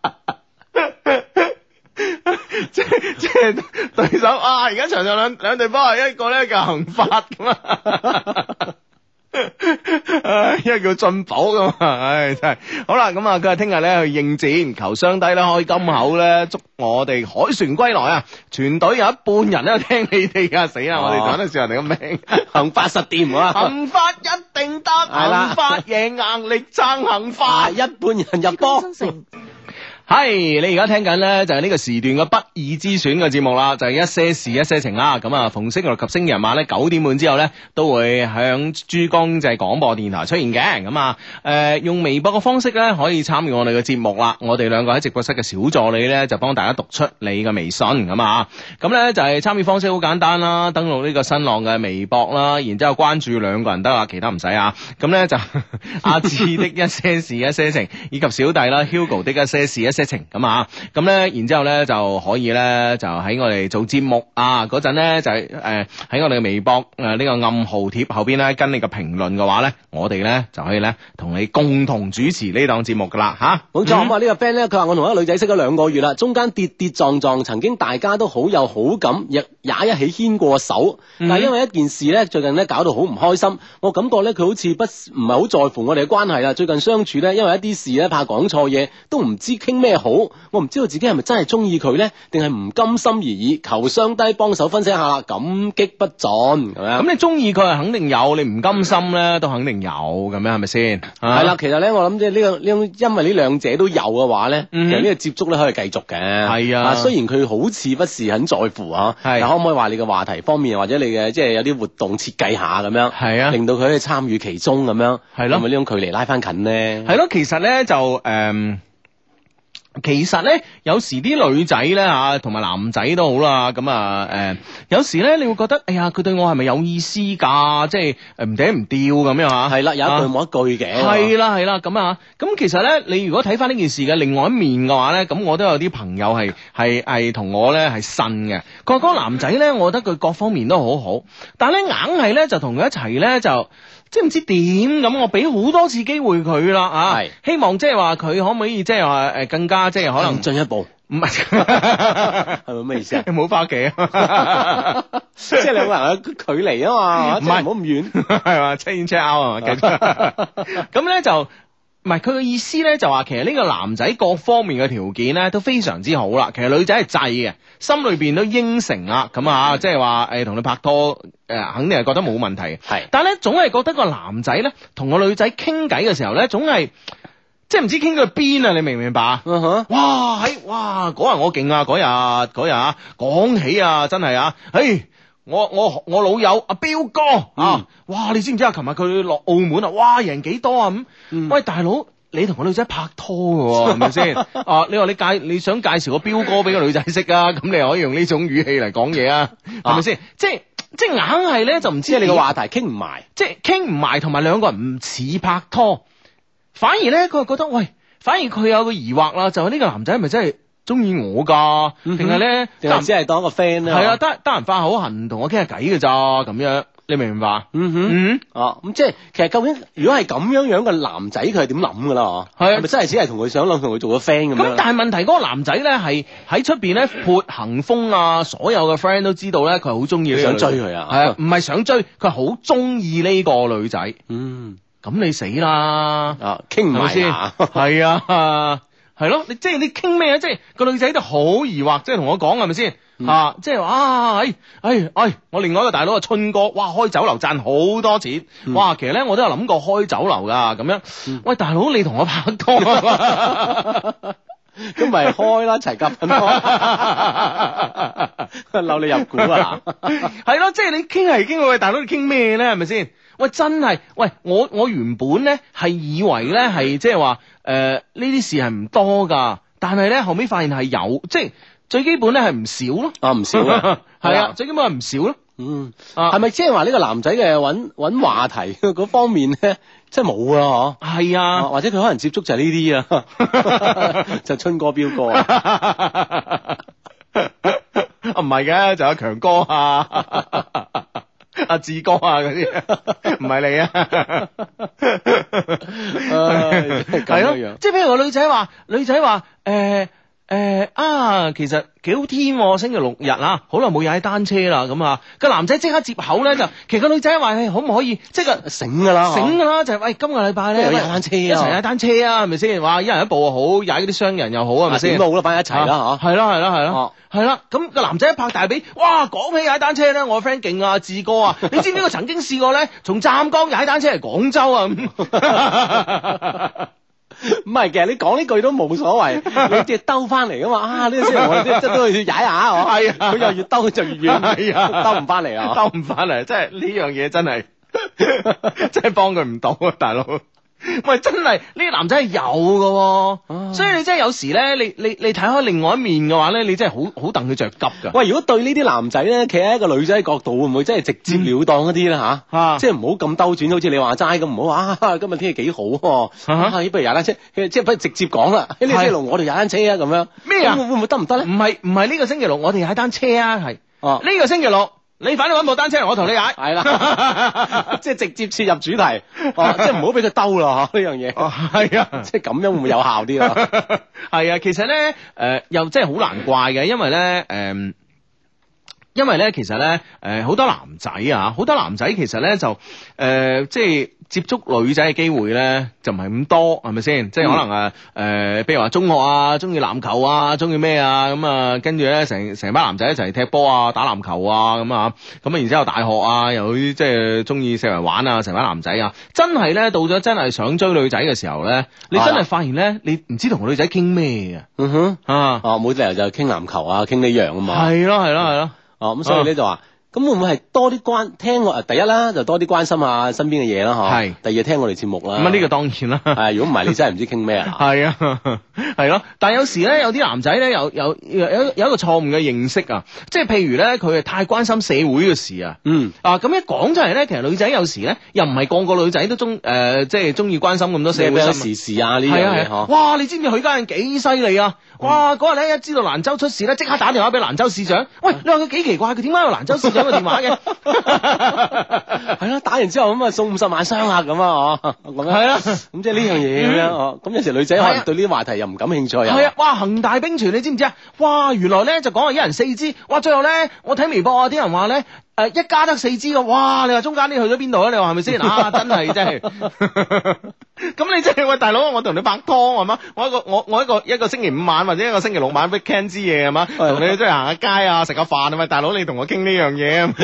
即係對手啊！而家場上兩隊波，一個咧叫恒發咁啊，一個叫進寶咁啊！唉，真係好啦，咁啊，佢話聽日咧去應戰，求雙低啦，開金口咧，祝我哋凱旋歸來啊！全隊有一半人都聽你哋噶，死啦！我哋講得笑人哋個名， 恒發實掂啊！ 恒發一定得，恒發贏硬力撐恒發， 一半人入波。 係，你而家聽緊咧就係呢個時段嘅不二之選嘅節目啦，就係一些事一些情啦。咁啊，逢星期六及星期日晚咧9點半之後咧，都會響珠江經濟廣播電台出現嘅。咁啊，用微博嘅方式咧可以參與我哋嘅節目啦。我哋兩個喺直播室嘅小助理咧就幫大家讀出你嘅微信咁啊。咁咧就係參與方式好簡單啦，登錄呢個新浪嘅微博啦，然之後關注兩個人得啦，其他唔使啊。咁咧就阿志的一些事一些情，以及小弟啦 Hugo 的一些事一些些情咁啊，咁咧然之後咧就可以咧就喺我哋做節目啊嗰陣咧就係喺我哋嘅微博呢個暗號貼後邊咧跟你嘅評論嘅話咧，我哋咧就可以咧同你共同主持呢檔節目噶啦吓。 冇錯，咁啊呢個 friend 咧，佢話我同一個女仔識咗2個月啦，中間跌跌撞撞，曾經大家都好有好感，亦也一起牽過手，但係因為一件事咧，最近咧搞到好唔開心，我感覺咧佢好似唔係好在乎我哋嘅關係啦。最近相處咧，因為一啲事咧怕講錯嘢，都唔知傾咩好，我唔知道自己係咪真係中意佢咧，定係唔甘心而已，求雙低幫手分析下啦，感激不盡咁樣。 咁你中意佢係肯定有，你唔甘心咧都肯定有咁樣係咪先？ 係啦，其實咧我諗即係呢個因為呢兩者都有嘅話咧，其實呢個接觸咧可以繼續嘅。係啊，雖然佢好似不是很在乎啊，但可唔可以話你嘅話題方面或者你嘅即係有啲活動設計下咁樣，係啊，令到佢可以參與其中咁樣，係咯，係咪呢種距離拉翻近咧？係咯， 其實咧就其實咧，有時啲女仔咧吓，同埋男仔都好啦。咁有時咧，你會覺得，哎呀，佢對我係咪有意思㗎？即係唔嗲唔吊咁樣吓。係啦，有一句冇一句嘅。係啦，咁其實咧，你如果睇翻呢件事嘅另外一面嘅話咧，咁我都有啲朋友係同我咧係呻嘅。佢話嗰個男仔咧，我覺得佢各方面都好好，但係咧硬係咧就同佢一齊咧就。即係唔知點咁，我俾好多次機會佢啦啊！希望即係話佢可唔可以即係話更加即係可能進一步，唔係係咪咩意思啊？你唔好翻屋企啊！即係兩個人嘅距離啊嘛，唔係唔好咁遠，係嘛？check in check out 啊嘛，咁咧就。唔係佢嘅意思咧，就話其實呢個男仔各方面嘅條件咧都非常之好啦。其實女仔係制嘅，心裏邊都應承啦。咁啊，即係話同你拍拖肯定係覺得冇問題嘅。係，但係咧總係覺得個男仔咧同個女仔傾偈嘅時候咧，總係即係唔知傾到去邊啊！你明唔明白啊？哇嗰日我勁啊！嗰日啊，講起啊，真係啊，我老友阿彪哥啊，哇！你知唔知啊？琴日佢落澳門啊，哇！贏幾多啊咁？喂，大佬，你同個女仔拍拖嘅係咪先？啊，你話你想介紹個彪哥俾個女仔識啊？咁你又可以用呢種語氣嚟講嘢啊？係咪先？即係硬係咧，就唔知你個話題傾唔埋，即係傾唔埋，同埋兩個人唔似拍拖，反而咧佢又覺得喂，反而佢有個疑惑啦，就係呢個男仔係咪真係中意我噶，定係咧，定係只係當一個 friend 咧？係啊，得閒發口痕同我傾下偈嘅咋咁樣，你明唔明白？咁即係其實究竟如果係咁樣嘅男仔，佢係點諗噶啦？係咪真係只係同佢想諗同佢做個 friend 咁樣？咁但係問題嗰個男仔咧係喺出邊咧潑行風啊，所有嘅 friend 都知道咧，佢係好中意，想追佢啊？係啊，唔係想追，佢係好中意呢個女仔。咁你死啦！傾唔埋先，係啊。係咯，你即係你傾咩啊？即係個女仔都好疑惑，即係同我講係咪先？即係話我另外一個大佬啊，春哥，哇，開酒樓賺好多錢，哇，其實咧我都有諗過開酒樓噶，咁樣。喂，大佬你同我拍拖啊？咁咪開啦，齊夾份拖，溜你入股啊？係咯，即係你傾係傾，喂，大佬你傾咩咧？係咪先？喂，真係，喂，我原本咧係以為咧係即係話呢啲事係唔多噶，但係咧後尾發現係有，即係最基本咧係唔少咯。唔少啊，係啊，最基本係唔少咯。係咪即係話呢個男仔嘅搵話題嗰方面咧，即係冇啊？嗬，係啊，或者佢可能接觸就係呢啲啊，就春哥彪哥啊，唔係嘅，就有強哥啊。阿志哥啊，嗰啲唔係你啊，係咯，即係譬如個女仔話，其實幾好天，星期六日啊，好耐冇踩單車啦，咁啊，個男仔即刻接口咧就，其實個女仔話可唔可以即係醒噶啦，就係喂今個禮拜咧踩單車啊，一齊踩單車啊，係咪先？話一人一步又好，踩嗰啲雙人又好，係咪先？點都好啦，擺一齊啦，吓，係咯，係啦，咁個男仔一拍大髀，哇！講起踩單車咧，我 friend 勁啊，志哥啊，你知唔知佢曾經試過咧，從湛江踩單車嚟廣州啊？唔係，其實你講呢句都冇所謂，你即係兜翻嚟噶嘛？呢個先我即係都去踩下，係啊，佢又越兜就越遠，係啊，兜唔翻嚟啊，兜唔翻嚟，真係呢樣嘢真係，真係幫佢唔到啊，大佬。 喂，真係呢啲男仔係有嘅，所以你真係有時咧，你睇開另外一面嘅話咧，你真係好戥佢着急噶。 喂，如果對呢啲男仔咧，企喺一個女仔角度，會唔會真係直接了當一啲咧吓？即係唔好咁兜轉，好似你話齋咁，唔好話今日天氣幾好，不如踩單車，即係不如直接講啦。呢個星期六我哋踩單車啊，咁樣咩啊？ 會唔會得唔得咧？ 唔係呢個星期六我哋踩單車啊，係呢個星期六。你快啲搵部單車嚟，我同你踩。係啦，即係直接切入主題，即係唔好俾佢兜啦呢樣嘢。係啊，即係咁樣會唔會有效啲啊？係啊，其實咧，又真係好難怪嘅，因為咧，其實咧，好多男仔啊，好多男仔其實咧就即係接觸女仔嘅機會咧就唔係咁多，係咪先？即係可能譬如話中學啊，中意籃球啊，中意咩啊，咁啊，跟住咧成班男仔一齊踢波啊，打籃球啊，咁啊，然之後大學啊，又即係中意四圍玩啊，成班男仔啊，真係咧到咗真係想追女仔嘅時候咧，你真係發現咧，你唔知同女仔傾咩啊？冇理由就傾籃球啊，傾呢樣啊嘛。係咯。咁所以咧就話，咁會唔會係多啲聽我？第一啦，就多啲關心下身邊嘅嘢啦，係。第二聽我哋節目啦。咁呢個當然啦。係，如果唔係你真係唔知傾咩啊。係啊，係咯。但係有時咧，有啲男仔咧，有一個錯誤嘅認識啊，即係譬如咧，佢係太關心社會嘅事啊。咁一講出嚟咧，其實女仔有時咧，又唔係個個女仔都即係中意關心咁多社會時事啊呢樣嘢。哇！你知唔知許家印幾犀利啊？哇！嗰日咧一知道蘭州出事咧，即刻打電話俾蘭州市長。喂，你話佢幾奇怪？佢點解有蘭州市長嘅電話嘅？係咯，打完之後咁啊送50萬雙啊咁啊，咁樣係啦，咁即係呢樣嘢咁樣咁有時女仔可能對呢啲話題又唔感興趣啊。係啊，哇！恒大冰泉你知唔知啊？哇！原來咧就講係一人4支，哇！最後咧我睇微博啊，啲人話咧一家得4支嘅，哇！你話中間啲去咗邊度啊？你話係咪先啊？真係。咁你真係喂大佬，我同你拍拖係嘛？我一個星期5晚或者一個星期6晚 weekend 之夜係嘛？同你即係行下街啊，食下飯啊嘛？大佬你同我傾呢樣嘢啊？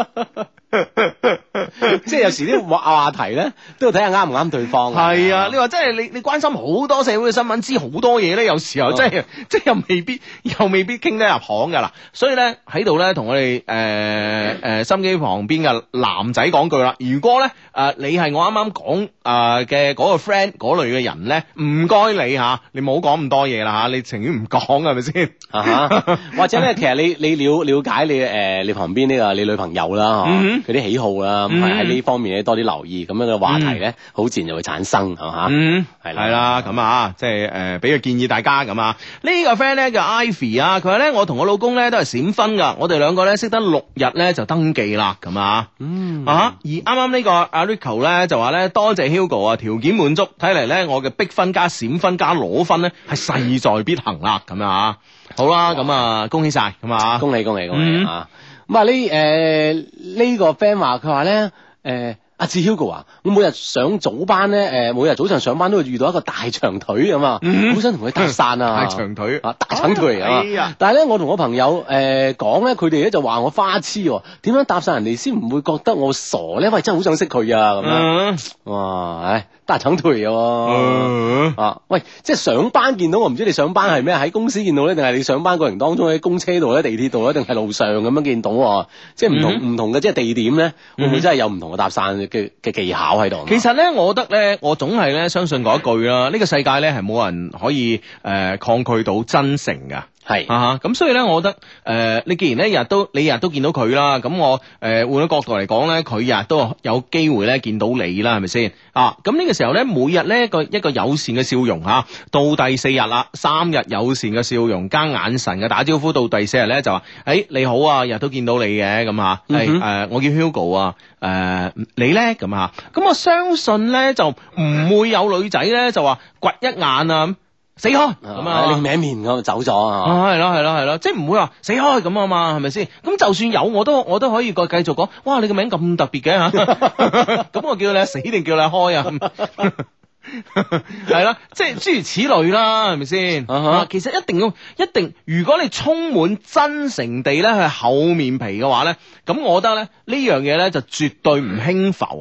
即係有時啲話題咧都要睇下啱唔啱對方。係啊，你話真係你關心好多社會嘅新聞，知好多嘢咧，有時候真係即係又未必傾得入行噶啦。所以咧喺度咧同我哋心機旁邊嘅男仔講句啦，如果咧你係我啱啱講嘅嗰個 friend 嗰類嘅人咧，唔該你吓，你唔好講咁多嘢啦吓，你情願唔講係咪先？或者咧，其實你了解你旁邊呢個你女朋友啦，佢啲喜好啦，咁喺呢方面咧多啲留意，咁樣嘅話題咧，好自然就會產生，係嘛？係啦，咁啊，即係俾個建議大家咁啊。呢個 friend 咧叫 Ivy 啊，佢話咧我同我老公咧都係閃婚噶，我哋兩個咧識得6日咧就登記啦，咁啊。而啱啱呢個阿 Rico 咧就話咧多謝 Hugo 啊，條件滿足，睇嚟咧我嘅逼婚加閃婚加攞分咧係勢在必行啦，咁啊。好啦，咁啊恭喜晒，咁啊恭喜啊！咁啊呢個 friend 話佢話咧阿志 Hugo 啊，我每日上早班咧，每日早上上班都會遇到一個大長腿咁啊，好想同佢搭訕啊！大長腿啊，大長腿啊！但係咧，我同我朋友講咧，佢哋咧就話我花痴喎，點樣搭訕人哋先唔會覺得我傻咧？喂，真係好想識佢啊！咁樣哇，大長腿啊！喂，即係上班見到我，唔知你上班係咩？喺公司見到咧，定係你上班過程當中喺公車度咧、地鐵度咧，定係路上咁樣見到？即係唔同嘅即係地點咧，會唔會真係有唔同嘅搭訕嘅技巧喺度？其實咧，我覺得咧，我總係咧相信嗰一句啦，呢個世界咧係冇人可以抗拒到真誠噶。係咁所以咧，我覺得你既然咧日日都見到佢啦，咁我換個角度嚟講咧，佢日日都有機會咧見到你啦，係咪先？咁呢個時候咧，每日咧一個友善嘅笑容到第4日啦，3日友善嘅笑容加眼神嘅打招呼，到第4日咧就話你好啊，日日都見到你嘅咁我叫 Hugo 啊，你咧咁咁我相信咧就唔會有女仔咧就話掘一眼啊。死開咁你名面咁走咗係咯，即係唔會話死開咁啊嘛，係咪先？咁就算有，我都可以繼續講，哇！你個名咁特別嘅吓，咁我叫你死定叫你開啊？係啦，即係諸如此類啦，係咪先？其實一定，如果你充滿真誠地咧去厚面皮嘅話咧，咁我覺得咧呢樣嘢咧就絕對唔輕浮啊！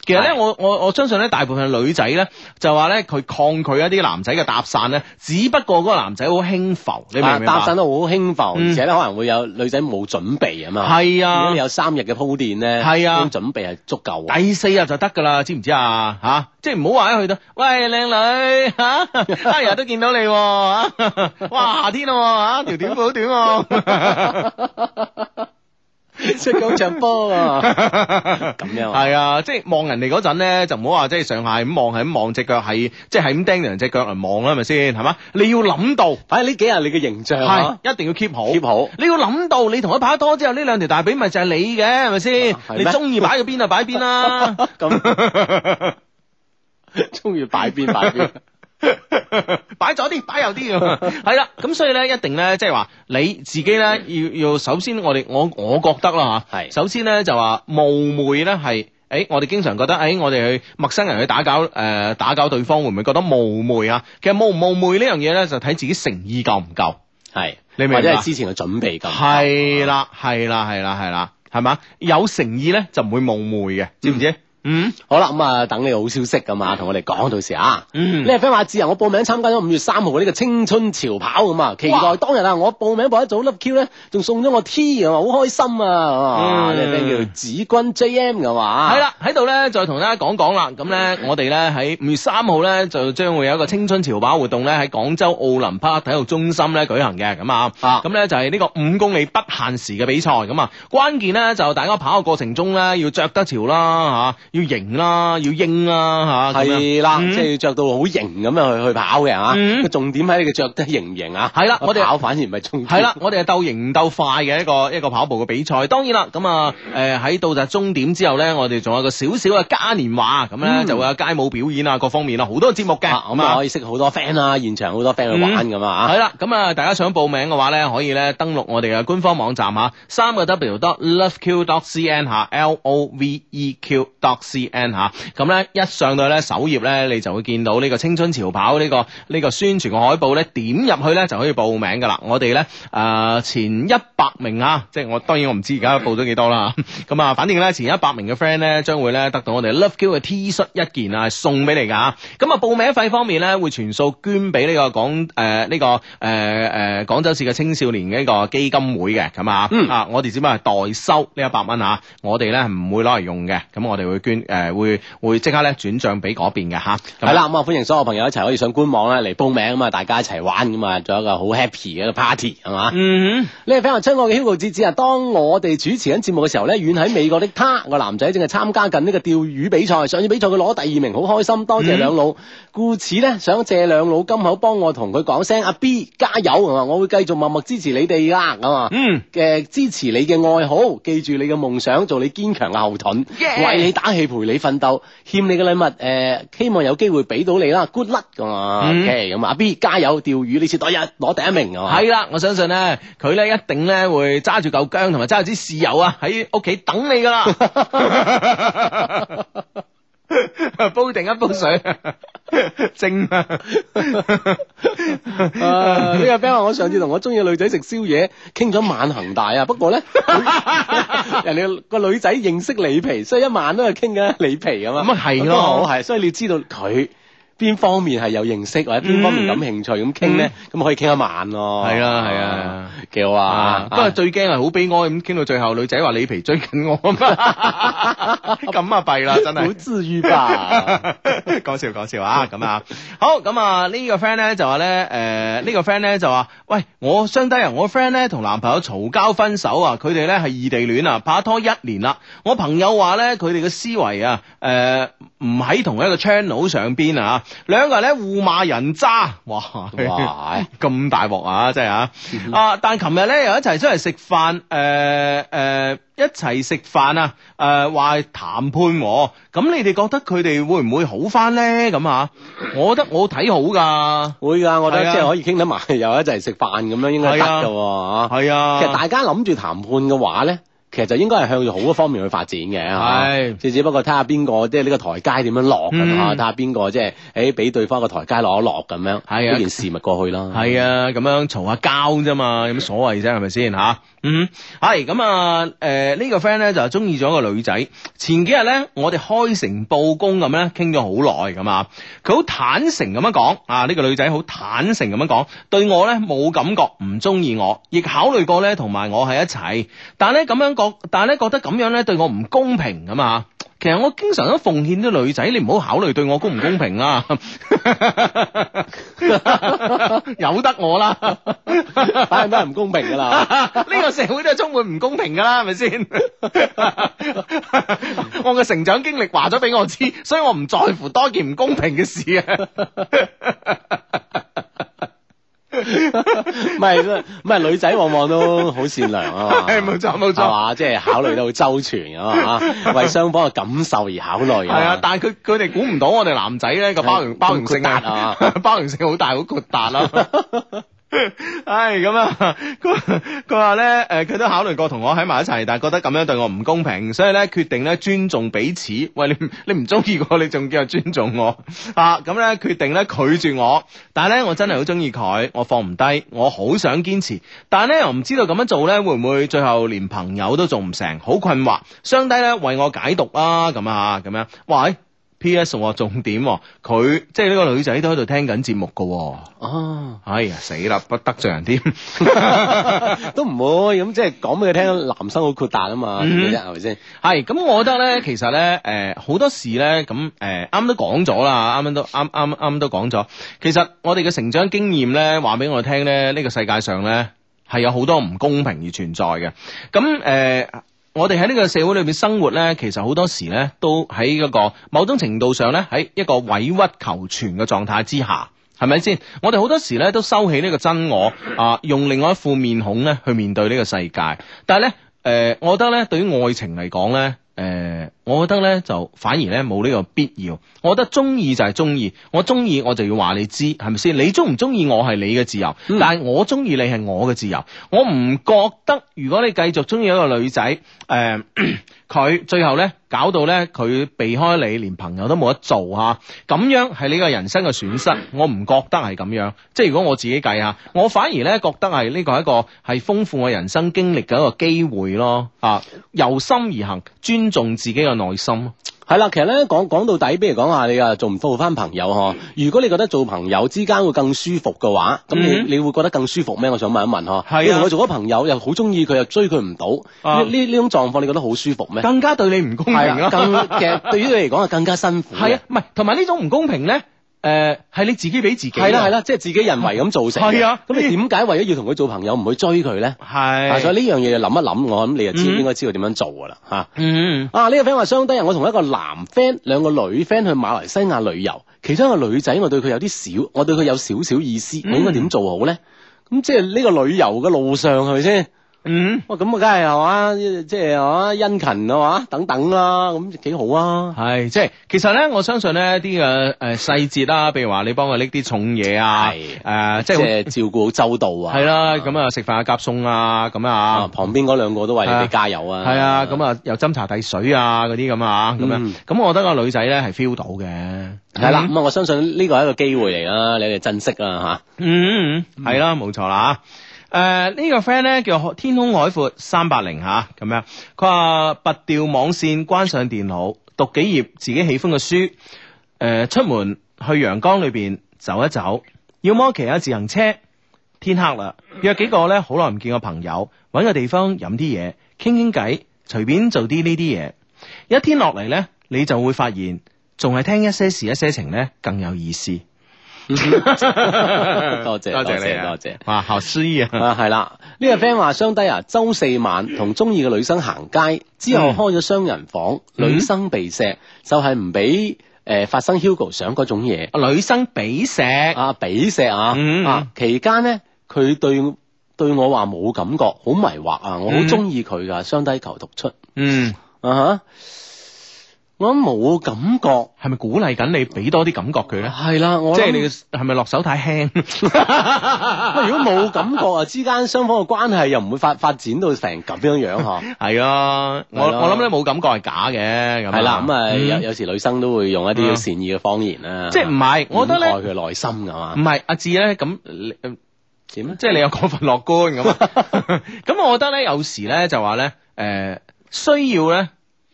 其實咧，我相信咧，大部分女仔咧就話咧，佢抗拒一啲男仔嘅搭訕咧，只不過嗰個男仔好輕浮，你明唔明白？ 搭訕都好輕浮，而且咧可能會有女仔冇準備啊嘛。 係啊， 如果你有3日嘅鋪墊咧， 係啊， 準備係足夠。 第4日就得噶啦，知唔知啊？吓，即係唔好話一去到，喂靚女吓，日日都見到你喎，哇夏天咯吓，條短褲好短喎。 出講場波啊，咁樣係啊，即係望人哋嗰陣咧，就唔好話即係上下咁望，係咁望隻腳，係即係咁盯住人隻腳嚟望啦，係咪先？係嘛？你要諗到， 反正呢幾日你嘅形象係一定要 keep 好 ，keep 好。 你要諗到，你同佢拍拖之後，呢2條大髀咪就係你嘅，係咪先？你中意擺喺邊就擺邊啦。 咁中意擺邊擺邊。 擺左啲，擺右啲咁，係啦，咁所以咧，一定咧，即係話你自己咧，要首先我覺得啦吓，係首先咧就話冒昧咧係，我哋經常覺得，我哋去陌生人去打攪對方，會唔會覺得冒昧啊？其實冒唔冒昧呢樣嘢咧，就睇自己誠意夠唔夠，係你明白？ 或者係之前嘅準備夠， 係啦，係嘛？有誠意咧就唔會冒昧嘅，知唔知？ 好啦，咁啊，等你好消息噶嘛，同我哋講到時啊。呢個 friend 話自由，我報名參加咗5月3號嘅呢個青春潮跑咁啊，期待當日啊，我報名報一早 Love Q 咧，仲送咗我 T 啊，好開心啊！呢個 friend 叫子君 JM 嘅嘛， 係啦，喺度咧再同大家講啦，咁咧我哋咧喺5月3號咧就將會有一個青春潮跑活動咧喺廣州奧林匹克體育中心咧舉行嘅，咁啊，咁咧就係呢個5公里不限時嘅比賽，咁啊關鍵咧就大家跑嘅過程中咧要着得潮啦吓。要型啦，要英啦，吓係啦，即係要着到好型咁樣去跑嘅吓。個重點喺你嘅着得型唔型啊？係啦，我哋跑反而唔係重點。係啦， 我哋係鬥型唔鬥快嘅一個跑步嘅比賽。當然啦，咁啊喺到達終點之後咧，我哋仲有個少少嘅嘉年華，咁咧就會有街舞表演啊，各方面啦，好多節目嘅。 咁啊可以識好多 friend 啦，現場好多 friend 去玩咁啊。 係啦，咁啊大家想報名嘅話咧，可以咧登錄我哋嘅官方網站吓，3w.loveq.cn 吓 ，LOVEQ.cn 吓，咁咧一上到咧首頁咧，你就會見到呢個青春潮跑呢個宣傳嘅海報咧，點入去咧就可以報名噶啦。我哋咧前100名啊，即係我當然我唔知而家報咗幾多啦，咁啊反正咧前100名嘅 friend 咧將會咧得到我哋 Love Q 嘅 T 恤1件啊，送俾你噶。咁啊報名費方面咧會全數捐俾呢個廣州市嘅青少年嘅呢個基金會嘅，咁啊我哋只不過係代收呢100蚊啊，我哋咧唔會攞嚟用嘅，咁我哋會捐會即刻咧轉賬俾嗰邊嘅吓。 係啦，咁啊歡迎所有朋友一齊可以上官網咧嚟報名，咁啊大家一齊玩，咁啊做一個好 happy 嘅一個 party 係嘛。呢個 friend 話親愛嘅 Hugo 芝芝啊，當我哋主持緊節目嘅時候咧，遠喺美國的他個男仔正係參加緊呢個釣魚比賽，上次比賽佢攞第2名，好開心，多謝兩老，故此咧想借兩老金口幫我同佢講聲阿 B 加油，係嘛，我會繼續默默支持你哋噶，係嘛，支持你嘅愛好，記住你嘅夢想，做你堅強嘅後盾，為你打氣，陪你奮鬥，欠你嘅禮物希望有機會俾到你啦 ，good luck 噶嘛，OK，咁阿 B 加油，釣魚呢次攞第1名啊， 係啦，我相信咧佢咧一定咧會揸住嚿薑同埋揸住支豉油啊喺屋企等你噶啦，煲定一煲水蒸啊！ 呢個 friend 話我上次同我中意嘅女仔食宵夜，傾咗晚恒大啊，不過咧人哋個女仔認識李皮，所以一晚都係傾緊李皮啊嘛， 咁啊係咯， 係，所以你知道佢邊方面係有認識或者邊方面感興趣咁傾咧，咁可以傾一晚咯。 係啊， 幾好啊！ 不過最驚係好悲哀咁傾到最後，女仔話李皮追緊我啊嘛，咁啊弊啦，真係。 好至於吧？ 講笑啊！咁啊，好咁啊，呢個 friend 咧就話咧，呢個 friend 咧就話，喂，我相低啊，我 friend 咧同男朋友嘈交分手啊，佢哋咧係異地戀啊，拍拖1年啦。我朋友話咧，佢哋嘅思維啊，唔喺同一個 channel 上邊啊。兩個人咧互罵人渣，哇咁大鑊啊！真係啊！但係琴日咧又一齊出嚟食飯，一齊食飯啊！話談判喎，咁你哋覺得佢哋會唔會好翻咧？咁啊，我覺得我睇好噶， 會噶，我覺得即係可以傾得埋，又一齊食飯咁樣應該得噶，係啊。其實大家諗住談判嘅話咧， 其實就應該係向住好嘅方面去發展嘅， 係只不過睇下邊個即係呢個台階點樣落咁睇下邊個即係俾對方個台階落一落咁樣， 係啊呢件事咪過去啦。 係啊，咁樣嘈下交啫嘛，有乜所謂啫？係咪先吓？係咁啊，呢個 friend 咧就中意咗個女仔。前幾日咧，我哋開誠佈公咁咧傾咗好耐咁啊。佢好坦誠咁樣講啊，呢個女仔好坦誠咁樣講，對我咧冇感覺，唔中意我，亦考慮過咧同埋我喺一齊，但係咧覺得咁樣咧對我唔公平咁啊。其實我經常都奉獻啲女仔，你唔好考慮對我公唔公平啦，由得我啦， 反正都係唔公平噶啦。 呢個社會都係充滿唔公平噶啦，係咪先？我嘅成長經歷話咗俾我知，所以我唔在乎多件唔公平嘅事啊。 唔係女仔往往都好善良啊嘛， 冇錯冇錯， 係嘛，即係考慮得好周全啊嘛，為雙方嘅感受而考慮。係啊，但係佢哋估唔到我哋男仔咧個包容性啊，包容性好大，好豁達啦。唉，咁啊，佢話咧，佢都考慮過同我喺埋一齊，但係覺得咁樣對我唔公平，所以咧決定咧尊重彼此。喂，你唔中意我，你仲叫尊重我啊？咁咧決定咧拒絕我，但係咧我真係好中意佢，我放唔低，我好想堅持，但係咧又唔知道咁樣做咧會唔會最後連朋友都做唔成，好困惑。雙低咧為我解讀啊，咁樣，喂。P.S. 重點，佢即係呢個女仔都喺度聽緊節目噶。哦，哎呀死啦，不得罪人添， 都唔會咁即係講俾佢聽，男生好豁達啊嘛，係咪先？ 係咁，我覺得咧，其實咧，好多事咧，咁啱都講咗啦，啱都講咗。其實我哋嘅成長經驗咧，話俾我哋聽咧，呢個世界上咧係有好多唔公平而存在嘅。咁我哋喺呢個社會裏邊生活咧，其實好多時咧都喺嗰個某種程度上咧，喺一個委屈求全嘅狀態之下，係咪先？我哋好多時咧都收起呢個真我啊，用另外一副面孔咧去面對呢個世界。但係咧，我覺得咧，對於愛情嚟講咧，我覺得咧就反而咧冇呢個必要。我覺得中意就係中意，我中意我就要話你知，係咪先？你中唔中意我係你嘅自由，但係我中意你係我嘅自由。我唔覺得如果你繼續中意一個女仔，佢最後咧搞到咧佢避開你，連朋友都冇得做吓，咁樣係你個人生嘅損失。我唔覺得係咁樣，即係如果我自己計下，我反而咧覺得係呢個係一個係豐富我人生經歷嘅一個機會咯。啊，由心而行，尊重自己嘅內心。 係啦，其實咧講到底，比如講下你做唔做翻朋友嗬？如果你覺得做朋友之間會更舒服嘅話，咁你會覺得更舒服咩？我想問一問嗬。係啊，你同佢做咗朋友，又好中意佢，又追佢唔到，呢種狀況你覺得好舒服咩？ 更加對你唔公平啊！ 其實對於你嚟講係更加辛苦。係啊， 唔係同埋呢種唔公平咧。係你自己俾自己， 係啦，即係自己人為咁造成。係啊，咁你點解為咗要同佢做朋友唔去追佢咧？係，所以呢樣嘢諗一諗，我諗你就應該知道點樣做噶啦吓。呢個 friend 話相低人，我同一個男 friend 兩個女 friend 去馬來西亞旅遊，其中一個女仔我對佢有少少意思，我應該點做好咧？咁即係呢個旅遊嘅路上係咪先？哇，咁啊，梗係嘛，即係嘛，殷勤啊嘛，等等啦，咁幾好啊。 係，即係其實咧，我相信咧啲嘅細節啦，譬如話你幫佢拎啲重嘢啊，即係照顧好周到啊。係啦，咁啊食飯啊夾餸啊，咁啊， 旁邊嗰兩個都為你哋加油啊。係啊，咁啊又斟茶遞水啊嗰啲咁啊，咁樣，咁我覺得個女仔咧係 feel 到嘅。 係啦，咁啊我相信呢個係一個機會嚟啦，你哋珍惜啊吓。 係啦，冇錯啦。呢個 friend 咧叫天空海闊380吓，咁樣佢話拔掉網線，關上電腦，讀幾頁自己喜歡嘅書，出門去陽光裏邊走一走，要麼騎下自行車。天黑啦，約幾個咧好耐唔見嘅朋友，搵個地方飲啲嘢，傾傾偈，隨便做啲呢啲嘢。一天落嚟咧，你就會發現，仲係聽一些事一些情咧更有意思。 多謝， 哇，好詩意啊！ 係啦，呢個 friend 話相低啊，周四晚同中意嘅女生行街，之後開咗雙人房，女生被錫，就係唔俾發生 Hugo 想嗰種嘢。 女生俾錫啊， 俾錫啊，期間呢，佢對我話冇感覺，好迷惑啊，我好中意佢噶，相低求讀出。 我諗冇感覺， 係咪鼓勵緊你俾多啲感覺佢咧？ 係啦，我諗即係你嘅係咪落手太輕？ 喂如果冇感覺啊，之間雙方嘅關係又唔會發展到成咁樣嗬。 係啊，我諗咧冇感覺係假嘅，咁係啦，咁啊有時女生都會用一啲善意嘅謊言啦， 即係唔係？我覺得咧， 愛佢內心㗎嘛。 唔係阿志咧咁點咧？ 即係你有過分樂觀咁。咁我覺得咧，有時咧就話咧，需要咧，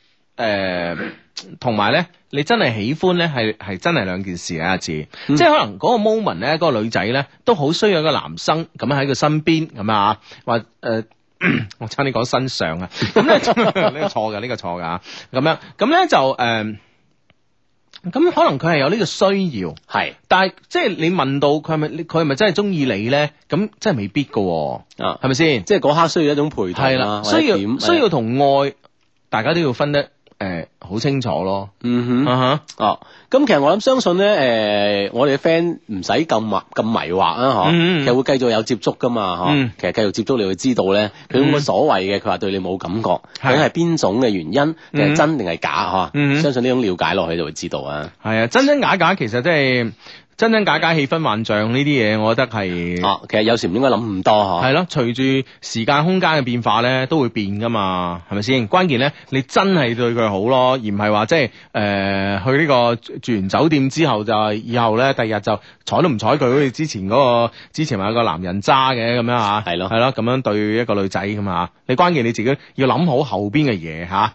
同埋咧，你真係喜歡咧，係真係兩件事啊！阿志，即係可能嗰個 moment 咧，嗰個女仔咧，都好需要一個男生咁樣喺佢身邊咁啊，或我差啲講身上啊，咁咧呢個錯㗎，呢個錯㗎，咁樣咁咧就咁可能佢係有呢個需要，係，但係即係你問到佢係咪真係中意你咧？咁真係未必噶，係咪先？ 即係嗰刻需要一種陪同，係啦， 需要同愛，大家都要分得好清楚咯。 哦，咁其實我諗相信咧，我哋嘅 friend 唔使咁迷惑啊，嗬，其實會繼續有接觸噶嘛，嗬，其實繼續接觸你會知道咧，佢冇乜所謂嘅，佢話對你冇感覺，究竟係邊種嘅原因，定係真定係假，嗬，相信呢種了解落去就會知道啊。係啊， 真真假假其實即係。真真假假、氣氛幻象呢啲嘢，我覺得係其實有時唔應該諗咁多嗬。係咯，隨住時間空間嘅變化咧，都會變噶嘛，係咪先？關鍵咧，你真係對佢好咯，而唔係話即係去呢個住完酒店之後就以後咧，第日就睬都唔睬佢，好似之前話有個男人渣嘅咁樣嚇。係咯，咁樣對一個女仔咁啊，你關鍵你自己要諗好後邊嘅嘢嚇。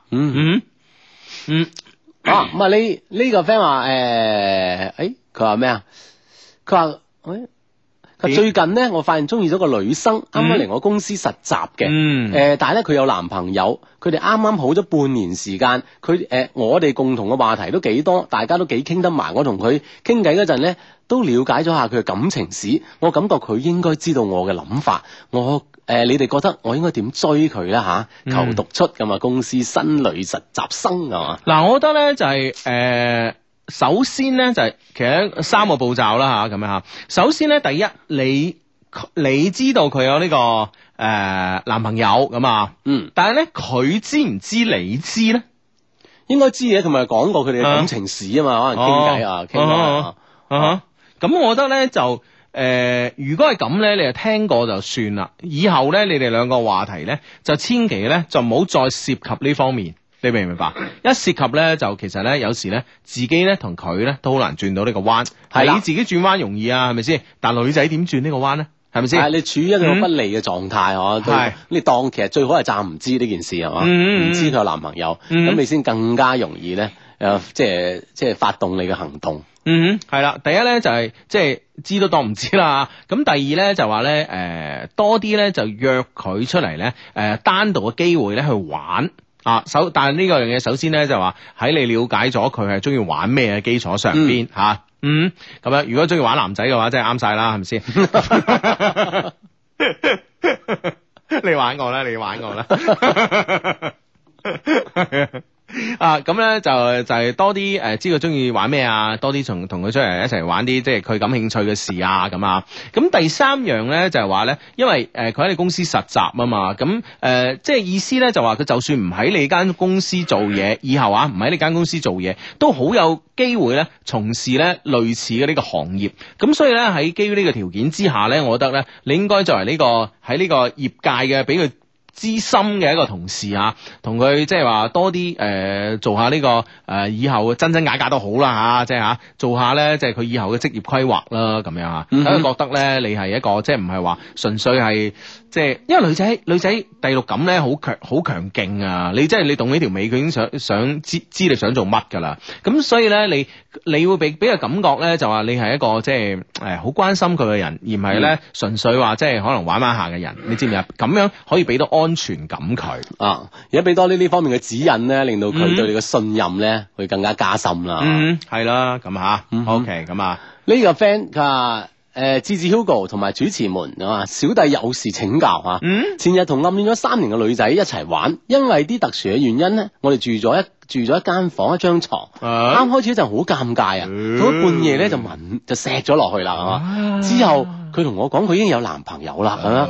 咁啊呢個 friend 話佢話咩啊？佢話最近咧，我發現中意咗個女生，啱啱嚟我公司實習嘅。但係咧佢有男朋友，佢哋啱啱好咗半年時間。我哋共同嘅話題都幾多，大家都幾傾得埋。我同佢傾偈嗰陣咧，都了解咗下佢嘅感情史。我感覺佢應該知道我嘅諗法。你哋覺得我應該點追佢啦吓？求讀出咁啊！公司新女實習生係嘛？ 嗱，我覺得咧就係首先咧就係其實3個步驟啦吓，咁樣吓。首先咧，第一，你知道佢有呢個男朋友咁啊，但係咧佢知唔知你知咧？ 應該知嘅，佢咪講過佢哋嘅感情史啊嘛，可能傾偈啊，傾咁我覺得咧就如果係咁咧，你就聽過就算啦。以後咧，你哋兩個話題咧，就千祈咧就唔好再涉及呢方面。你明唔明白？一涉及咧，就其實咧，有時咧，自己咧同佢咧都好難轉到呢個彎。係你自己轉彎容易啊，係咪先？但女仔點轉呢個彎咧？係咪先？ 你處於一個不利嘅狀態，嗬。你當其實最好係暫唔知呢件事係嘛？唔知佢有男朋友，咁你先更加容易咧，即係發動你嘅行動。 係啦。第一咧就係即係知都當唔知啦。咁第二咧就話咧，多啲咧就約佢出嚟咧，單獨嘅機會咧去玩。但係呢個樣嘢，首先咧就話喺你了解咗佢係中意玩咩嘅基礎上邊吓，咁樣如果中意玩男仔嘅話，真係啱晒啦，係咪先？你玩過啦，你玩過啦。咁咧就係多啲知佢中意玩咩啊，多啲同佢出嚟一齊玩啲即係佢感興趣嘅事啊，咁啊。咁第三樣咧就係話咧，因為佢喺你公司實習啊嘛，咁即係意思咧就話佢就算唔喺你間公司做嘢，以後唔喺你間公司做嘢，都好有機會咧從事咧類似嘅呢個行業。咁所以咧喺基於呢個條件之下咧，我覺得咧你應該作為呢個喺呢個業界嘅俾佢資深嘅一個同事啊，同佢即係話多啲做下呢個以後真真假假都好啦吓，即係做下咧即係佢以後嘅職業規劃啦，咁樣啊，等佢覺得咧你係一個即係唔係話純粹係即係，因為女仔第六感咧好強勁啊，你即係你動呢條尾，佢已經想知你想做乜噶啦，咁所以咧你會俾個感覺咧就話你係一個即係好關心佢嘅人，而唔係咧純粹話即係可能玩下嘅人，你知唔知啊？咁樣可以俾到安全感佢而家俾多呢方面嘅指引咧，令到佢對你嘅信任咧會更加加深啦。 係啦，咁吓，OK，咁啊， 呢個 friend 佢話芝芝 Hugo 同埋主持們小弟有事請教前日同暗戀咗3年嘅女仔一齊玩，因為啲特殊嘅原因咧，我哋住咗一間房一張床，啱開始嗰陣好尷尬啊，到咗半夜咧就錫咗落去啦，係嘛？之後佢同我講佢已經有男朋友啦，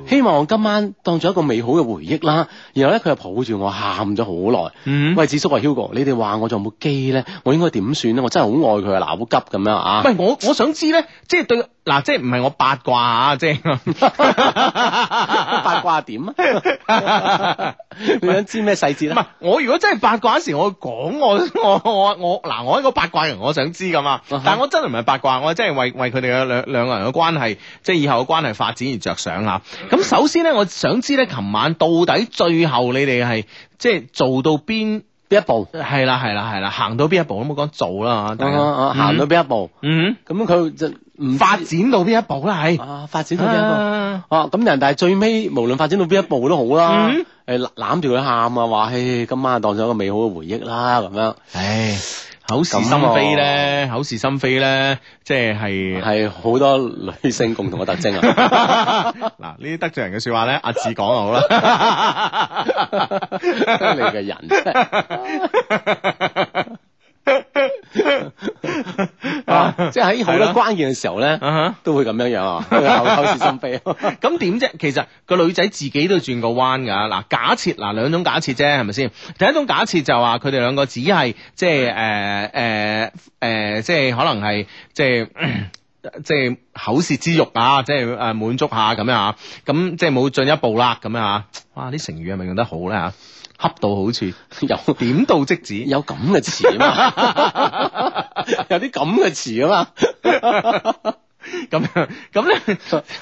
希望我今晚當咗一個美好嘅回憶啦。然後咧佢又抱住我喊咗好耐。喂，子叔話 Hugo，你哋話我仲有冇機咧？我應該點算咧？我真係好愛佢啊，嗱好急咁樣啊！ 唔係我想知咧，即係對嗱，即係唔係我八卦啊，即係八卦點啊？你想知咩細節咧？ 唔係我如果真係八卦嗰時，我會講我嗱，我一個八卦人，我想知噶嘛。但係我真係唔係八卦，我真係為佢哋嘅兩個人嘅關係，即係以後嘅關係發展而着想吓。咁首先咧，我想知咧，琴晚到底最後你哋係即係做到邊一步？ 係啦，行到邊一步都冇講做啦，大家行到邊一步？ 咁佢就唔發展到邊一步啦？係發展到邊一步？咁但係最尾無論發展到邊一步都好啦。攬住佢喊啊，話今晚當咗一個美好嘅回憶啦，咁樣。唉， 口是心非咧，口是心非咧，即係好多女性共同嘅特徵啊！ 嗱，呢啲得罪人嘅說話咧，阿志講就好啦。 你嘅人真係即係喺好多關鍵嘅時候咧，都會咁樣啊，口是心非。 咁點啫？其實個女仔自己都轉個彎噶。嗱，假設嗱兩種假設啫，係咪先？第一種假設就話佢哋兩個只係即係即係可能係即係口舌之欲啊，即係滿足下咁樣啊，咁即係冇進一步啦咁樣啊。哇！啲成語係咪用得好咧吓？恰到好處，有點到即止， 有咁嘅詞啊嘛，有啲咁嘅詞啊嘛， 咁咧，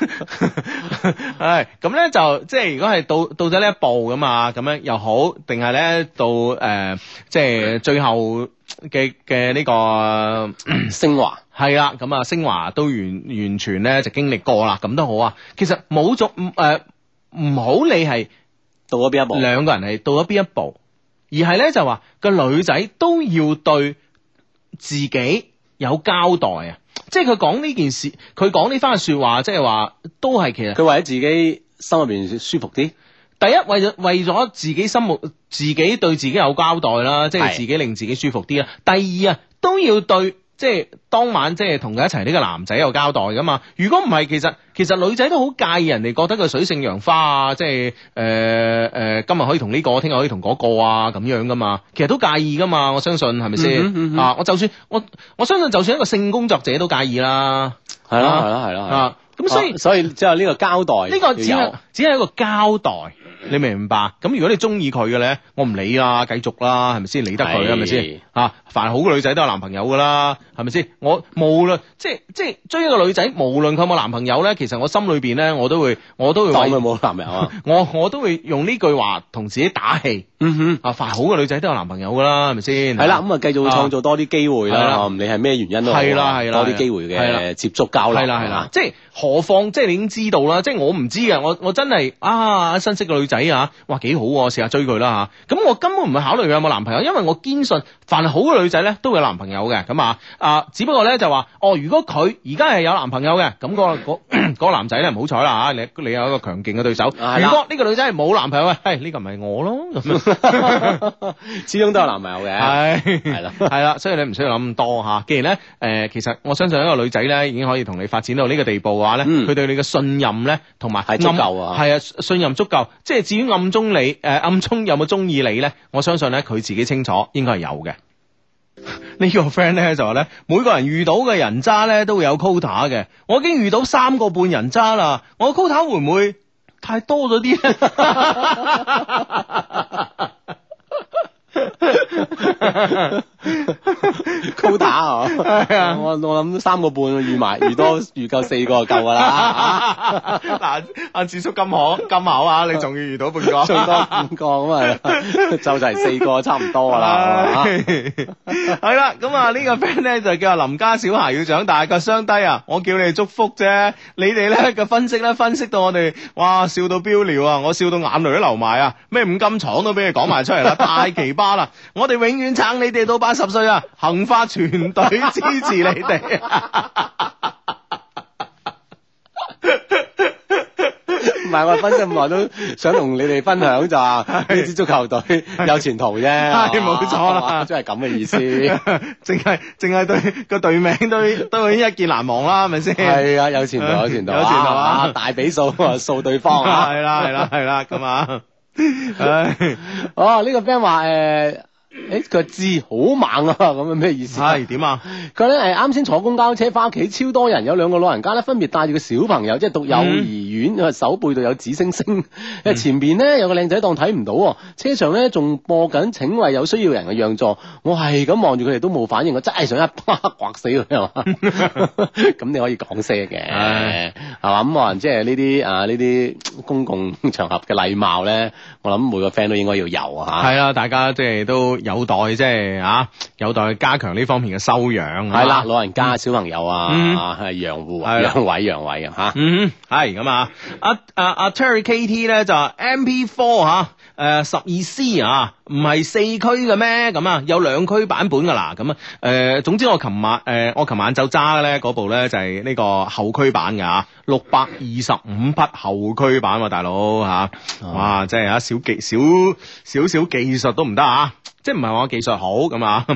係咁咧就即係如果係到咗呢一步咁啊，咁樣又好，定係咧到即係最後嘅呢個升華係啦，咁啊升華都完全咧就經歷過啦，咁都好啊。其實冇咗唔好理係。 到咗邊一步？ 兩個人係到咗邊一步，而係咧就話個女仔都要對自己有交代啊！即係佢講呢件事，佢講呢番說話，即係話都係其實佢為咗自己心入邊舒服啲。 第一為咗自己心目，自己對自己有交代啦，即係自己令自己舒服啲啦。第二啊，都要對。即係當晚即係同佢一齊呢個男仔有交代噶嘛？如果唔係，其實女仔都好介意人哋覺得佢水性楊花啊，即係今日可以同呢個，聽日可以同嗰個啊咁樣噶嘛？其實都介意噶嘛，我相信係咪先？啊，我就算我相信就算一個性工作者都介意啦， 係啦啊，咁所以即係呢個交代， 呢個只係一個交代。你明唔明白？咁如果你中意佢嘅咧，我唔理啦，繼續啦，係咪先？理得佢係咪先？凡好嘅女仔都有男朋友噶啦，係咪先？我無論即係追一個女仔，無論佢有冇男朋友咧，其實我心裏邊咧，我都會當佢冇男朋友啊， 我都會用呢句話同自己打氣。凡好嘅女仔都有男朋友噶啦，係咪先？ 係啦，咁啊繼續創造多啲機會啦，唔理係咩原因都好， 係啦， 多啲機會嘅接觸交流， 係啦，即係何況即係你已經知道啦，即係我唔知嘅，我真係新識個女仔啊，哇幾好，試下追佢啦吓，咁我根本唔會考慮佢有冇男朋友，因為我堅信凡係好嘅女仔咧都會有男朋友嘅，咁只不過咧就話如果佢而家係有男朋友嘅，咁嗰個男仔咧唔好彩啦吓，你有一個強勁嘅對手，如果呢個女仔係冇男朋友嘅，呢個咪我咯，咁始終都有男朋友嘅， 係啦，所以你唔需要諗咁多吓。既然咧其實我相信一個女仔咧已經可以同你發展到呢個地步嘅話咧，佢對你嘅信任咧同埋係足夠啊， 係啊，信任足夠。即係至於暗中有冇中意你咧，我相信咧佢自己清楚，應該係有嘅。呢個 friend 咧就話咧，每個人遇到嘅人渣咧都會有 quota 嘅，我已經遇到3個半人渣啦，我 quota 會唔會太多咗啲咧 ？quota 啊，我諗3個半預夠4個就夠噶啦。 嗱，阿智叔咁巧啊，你仲要遇到半個， 最多5個咁啊，就係4個差唔多噶啦。 係啦，咁啊呢個 friend 咧就叫林家小孩要長大，個雙低啊，我叫你哋祝福啫，你哋咧嘅分析到我哋哇笑到飆尿啊，我笑到眼淚都流埋啊，咩五金廠都俾你講埋出嚟啦，太奇葩啦！我哋永遠撐你哋到80歲啊！杏花全隊支持你哋。 唔係我哋分析咁耐都想同你哋分享就話呢支足球隊有前途啫， 係冇錯啦， 真係咁嘅意思。 淨係對個隊名都已經一見難忘啦，係咪先？ 係啊，有前途，有前途， 有前途啊！ 大比數掃對方啊！ 係啦，咁啊，唉， 哦，呢個 friend 話佢字好猛啊，咁樣咩意思？ 係點啊？ 佢咧啱先坐公交車翻屋企，超多人，有兩個老人家咧分別帶住個小朋友，即係讀幼兒園，手背度有紫星星。前邊咧有個靚仔當睇唔到，車上咧仲播緊請為有需要人嘅讓座。我係咁望住佢哋都冇反應，我真係想一巴刮死佢係嘛？咁你可以講些嘅係嘛？咁可能即係呢啲公共場合嘅禮貌咧，我諗每個 friend 都應該要有啊嚇。 係啦，大家即係都有待即係有待加強呢方面嘅修養。 係啦，老人家、小朋友啊，係養護、養位啊嚇。 係咁啊！阿 Terry KT 咧就話 MP4 12C 唔係4區嘅咩？咁啊有2區版本噶啦。咁總之我琴晚就揸咧嗰部咧就係呢個後驅版㗎，625匹後驅版喎，大佬嚇。哇！真係少少技術都唔得啊！即係唔係話技術好咁啊？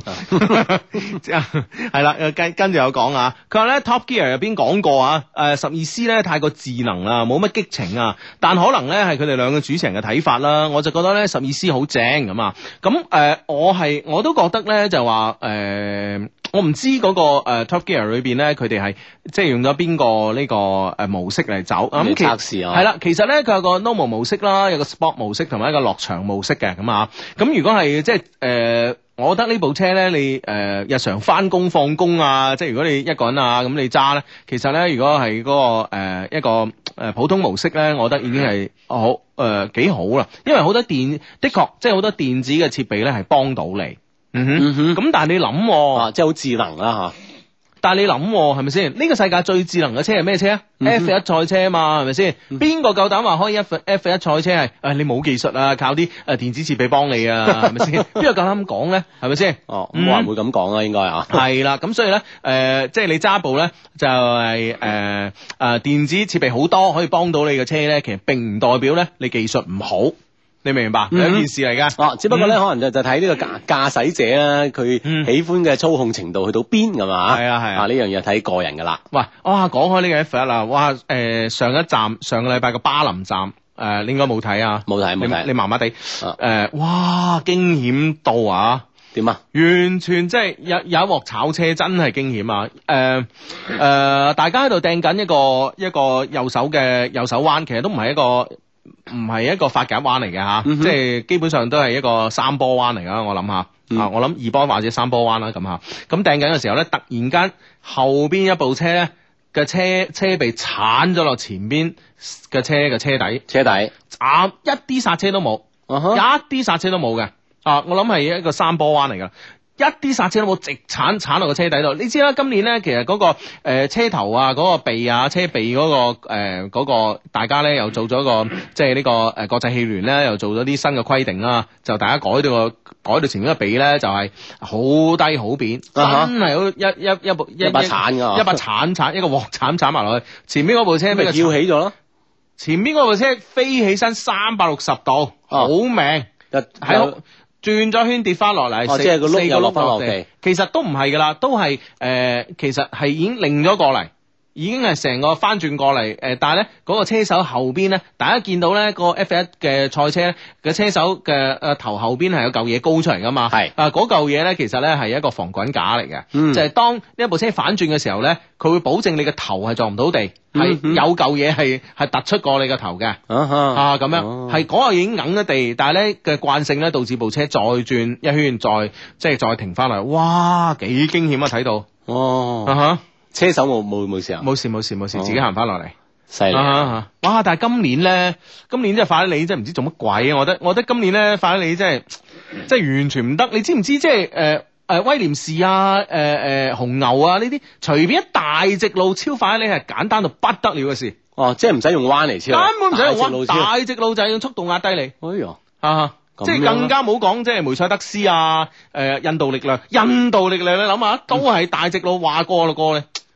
係啦，跟住有講啊，佢話咧 Top Gear 入邊講過12C 咧太過智能啦，冇乜激情啊。但可能咧係佢哋兩個主持人嘅睇法啦。我就覺得咧12C 好正咁啊。咁我都覺得咧就話我唔知嗰個Top Gear 裏邊咧佢哋係即係用咗邊個呢個模式嚟走咁測試啊。 係啦，其實咧佢有個 normal 模式啦，有個 sport 模式同埋一個落場模式嘅咁啊。咁如果係即係我覺得呢部車咧，你日常翻工放工啊，即係如果你一個人啊咁你揸咧，其實咧如果係嗰個一個普通模式咧，我覺得已經係好幾好啦，因為好多的確即係好多電子嘅設備咧係幫到你。咁但係你諗， 即係好智能啦嚇。 但係你諗係咪先？呢個世界最智能嘅車係咩車啊？F1 賽車啊嘛，係咪先？邊個夠膽話開F1 賽車係？你冇技術啊，靠啲電子設備幫你啊，係咪先？邊個夠膽咁講咧？係咪先？ 冇人會咁講啊，應該啊。 係啦，咁所以咧，即係你揸部咧就係電子設備好多可以幫到你嘅車咧，其實並唔代表咧你技術唔好。你明唔明白？兩件事嚟噶。 只不過咧可能就睇呢個駕駛者咧，佢喜歡嘅操控程度去到邊㗎嘛。係啊，呢樣嘢睇個人噶啦。喂， 講開呢個 F1 啦，哇，上個禮拜個巴林站，你應該冇睇啊？冇睇，你麻麻地。哇，驚險到啊！ 點啊？ 完全即係有一鑊炒車，真係驚險啊！大家喺度掟緊一個右手彎，其實都唔係一個發夾彎嚟嘅吓，即係基本上都係一個3波彎嚟噶。我諗下，我諗2波或者3波彎啦咁吓。咁掟緊嘅時候咧，突然間後邊一部車咧嘅車被鏟咗落前邊嘅車嘅車底，一啲剎車都冇，一啲剎車都冇嘅。我諗係一個3波彎嚟噶。一啲剎車都冇，直鏟落個車底度。你知啦，今年咧其實嗰個車頭啊，嗰個臂啊，車臂嗰個大家咧又做咗個即係呢個國際汽聯咧又做咗啲新嘅規定啦，就大家改到前面個臂咧就係好低好扁，真係好一把鏟㗎，一把鏟一個鑊鏟埋落去，前面嗰部車俾佢翹起咗咯， 前面嗰部車飛起身360度，好命喺轉咗圈跌翻落嚟， 即係個碌又落翻落地。 其實都唔係噶啦，都係其實係已經擰咗過嚟，已經係成個翻轉過嚟。但係咧嗰個車手後邊咧，大家見到咧個 F1 嘅賽車嘅車手嘅頭後邊係有嚿嘢高出嚟噶嘛？係嗰嚿嘢咧，其實咧係一個防滾架嚟嘅，就係當呢一部車反轉嘅時候咧，佢會保證你嘅頭係撞唔到地。係有嚿嘢係突出過你個頭嘅，咁樣係嗰個已經硬咗地，但係咧嘅慣性咧導致部車再轉一圈，再停翻嚟，哇，幾驚險啊！睇到， 車手冇事啊？ 冇事，自己行翻落嚟， 犀利哇！但係今年真係法拉利真係唔知做乜鬼啊！我覺得今年咧法拉利真係完全唔得，你知唔知即係威廉士啊，紅牛啊呢啲，隨便一大直路超快，你係簡單到不得了嘅事。 即係唔使用彎嚟超， 根本唔使用彎，大直路就係用速度壓低你。 哎呀， 即係更加冇講，即係梅賽德斯啊，印度力量，你諗下，都係大直路話過咧。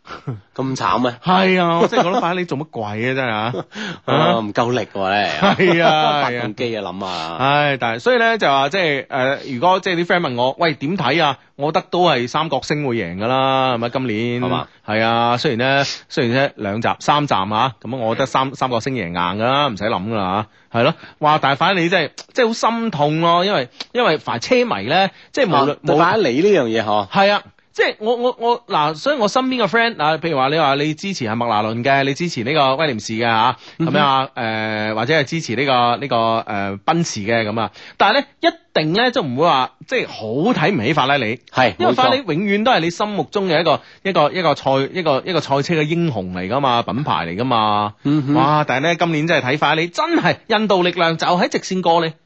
咁慘咩？ 係啊，我真係覺得快你做乜鬼啊真係啊！ 唔夠力喎咧， 係啊發動機啊諗啊， 唉，但係所以咧就話即係如果即係啲 friend 問我，喂點睇啊？我覺得都係三角星會贏噶啦，係咪今年？ 係嘛？ 係啊，雖然咧3站啊，咁我覺得三角星贏硬噶啦，唔使諗噶啦嚇，係咯。哇！但係反正你真係即係好心痛咯，因為凡車迷咧，即係無論冇擺你呢樣嘢嗬。 係啊。即係我嗱，所以我身邊嘅 friend 嗱，譬如話你支持係麥拿倫嘅，你支持呢個威廉士嘅嚇，咁樣或者係支持呢個賓馳嘅咁啊，但係咧一定咧就唔會話即係好睇唔起法拉利，係因為法拉利永遠都係你心目中嘅一個賽車嘅英雄嚟噶嘛，品牌嚟噶嘛，哇！但係咧今年真係睇法拉利真係印度力量就喺直線過你，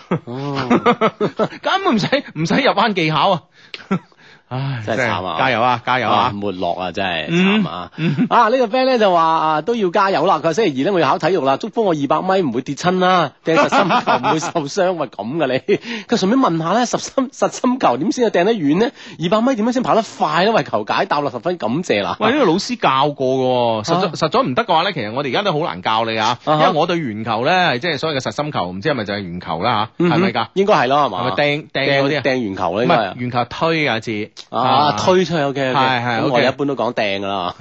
根本唔使入彎技巧啊！唉， 真係慘啊！ 加油啊！加油啊！ 沒落啊，真係慘啊！呢個 friend 咧就話都要加油啦。佢話星期二咧我要考體育啦，祝福我200米唔會跌親啦，掟實心球唔會受傷。喂咁噶你？佢順便問下咧，實心球點先係掟得遠呢？200米點樣先跑得快咧？為求解答啦，十分感謝啦。喂，呢個老師教過嘅，實在唔得嘅話咧，其實我哋而家都好難教你啊，因為我對圓球咧係即係所謂嘅實心球，唔知係咪就係圓球啦嚇？係咪㗎？應該係咯，係嘛？係咪掟嗰啲啊？掟圓球咧？唔係圓球推啊字。推出去 OK，係咁我哋一般都講掟噶啦，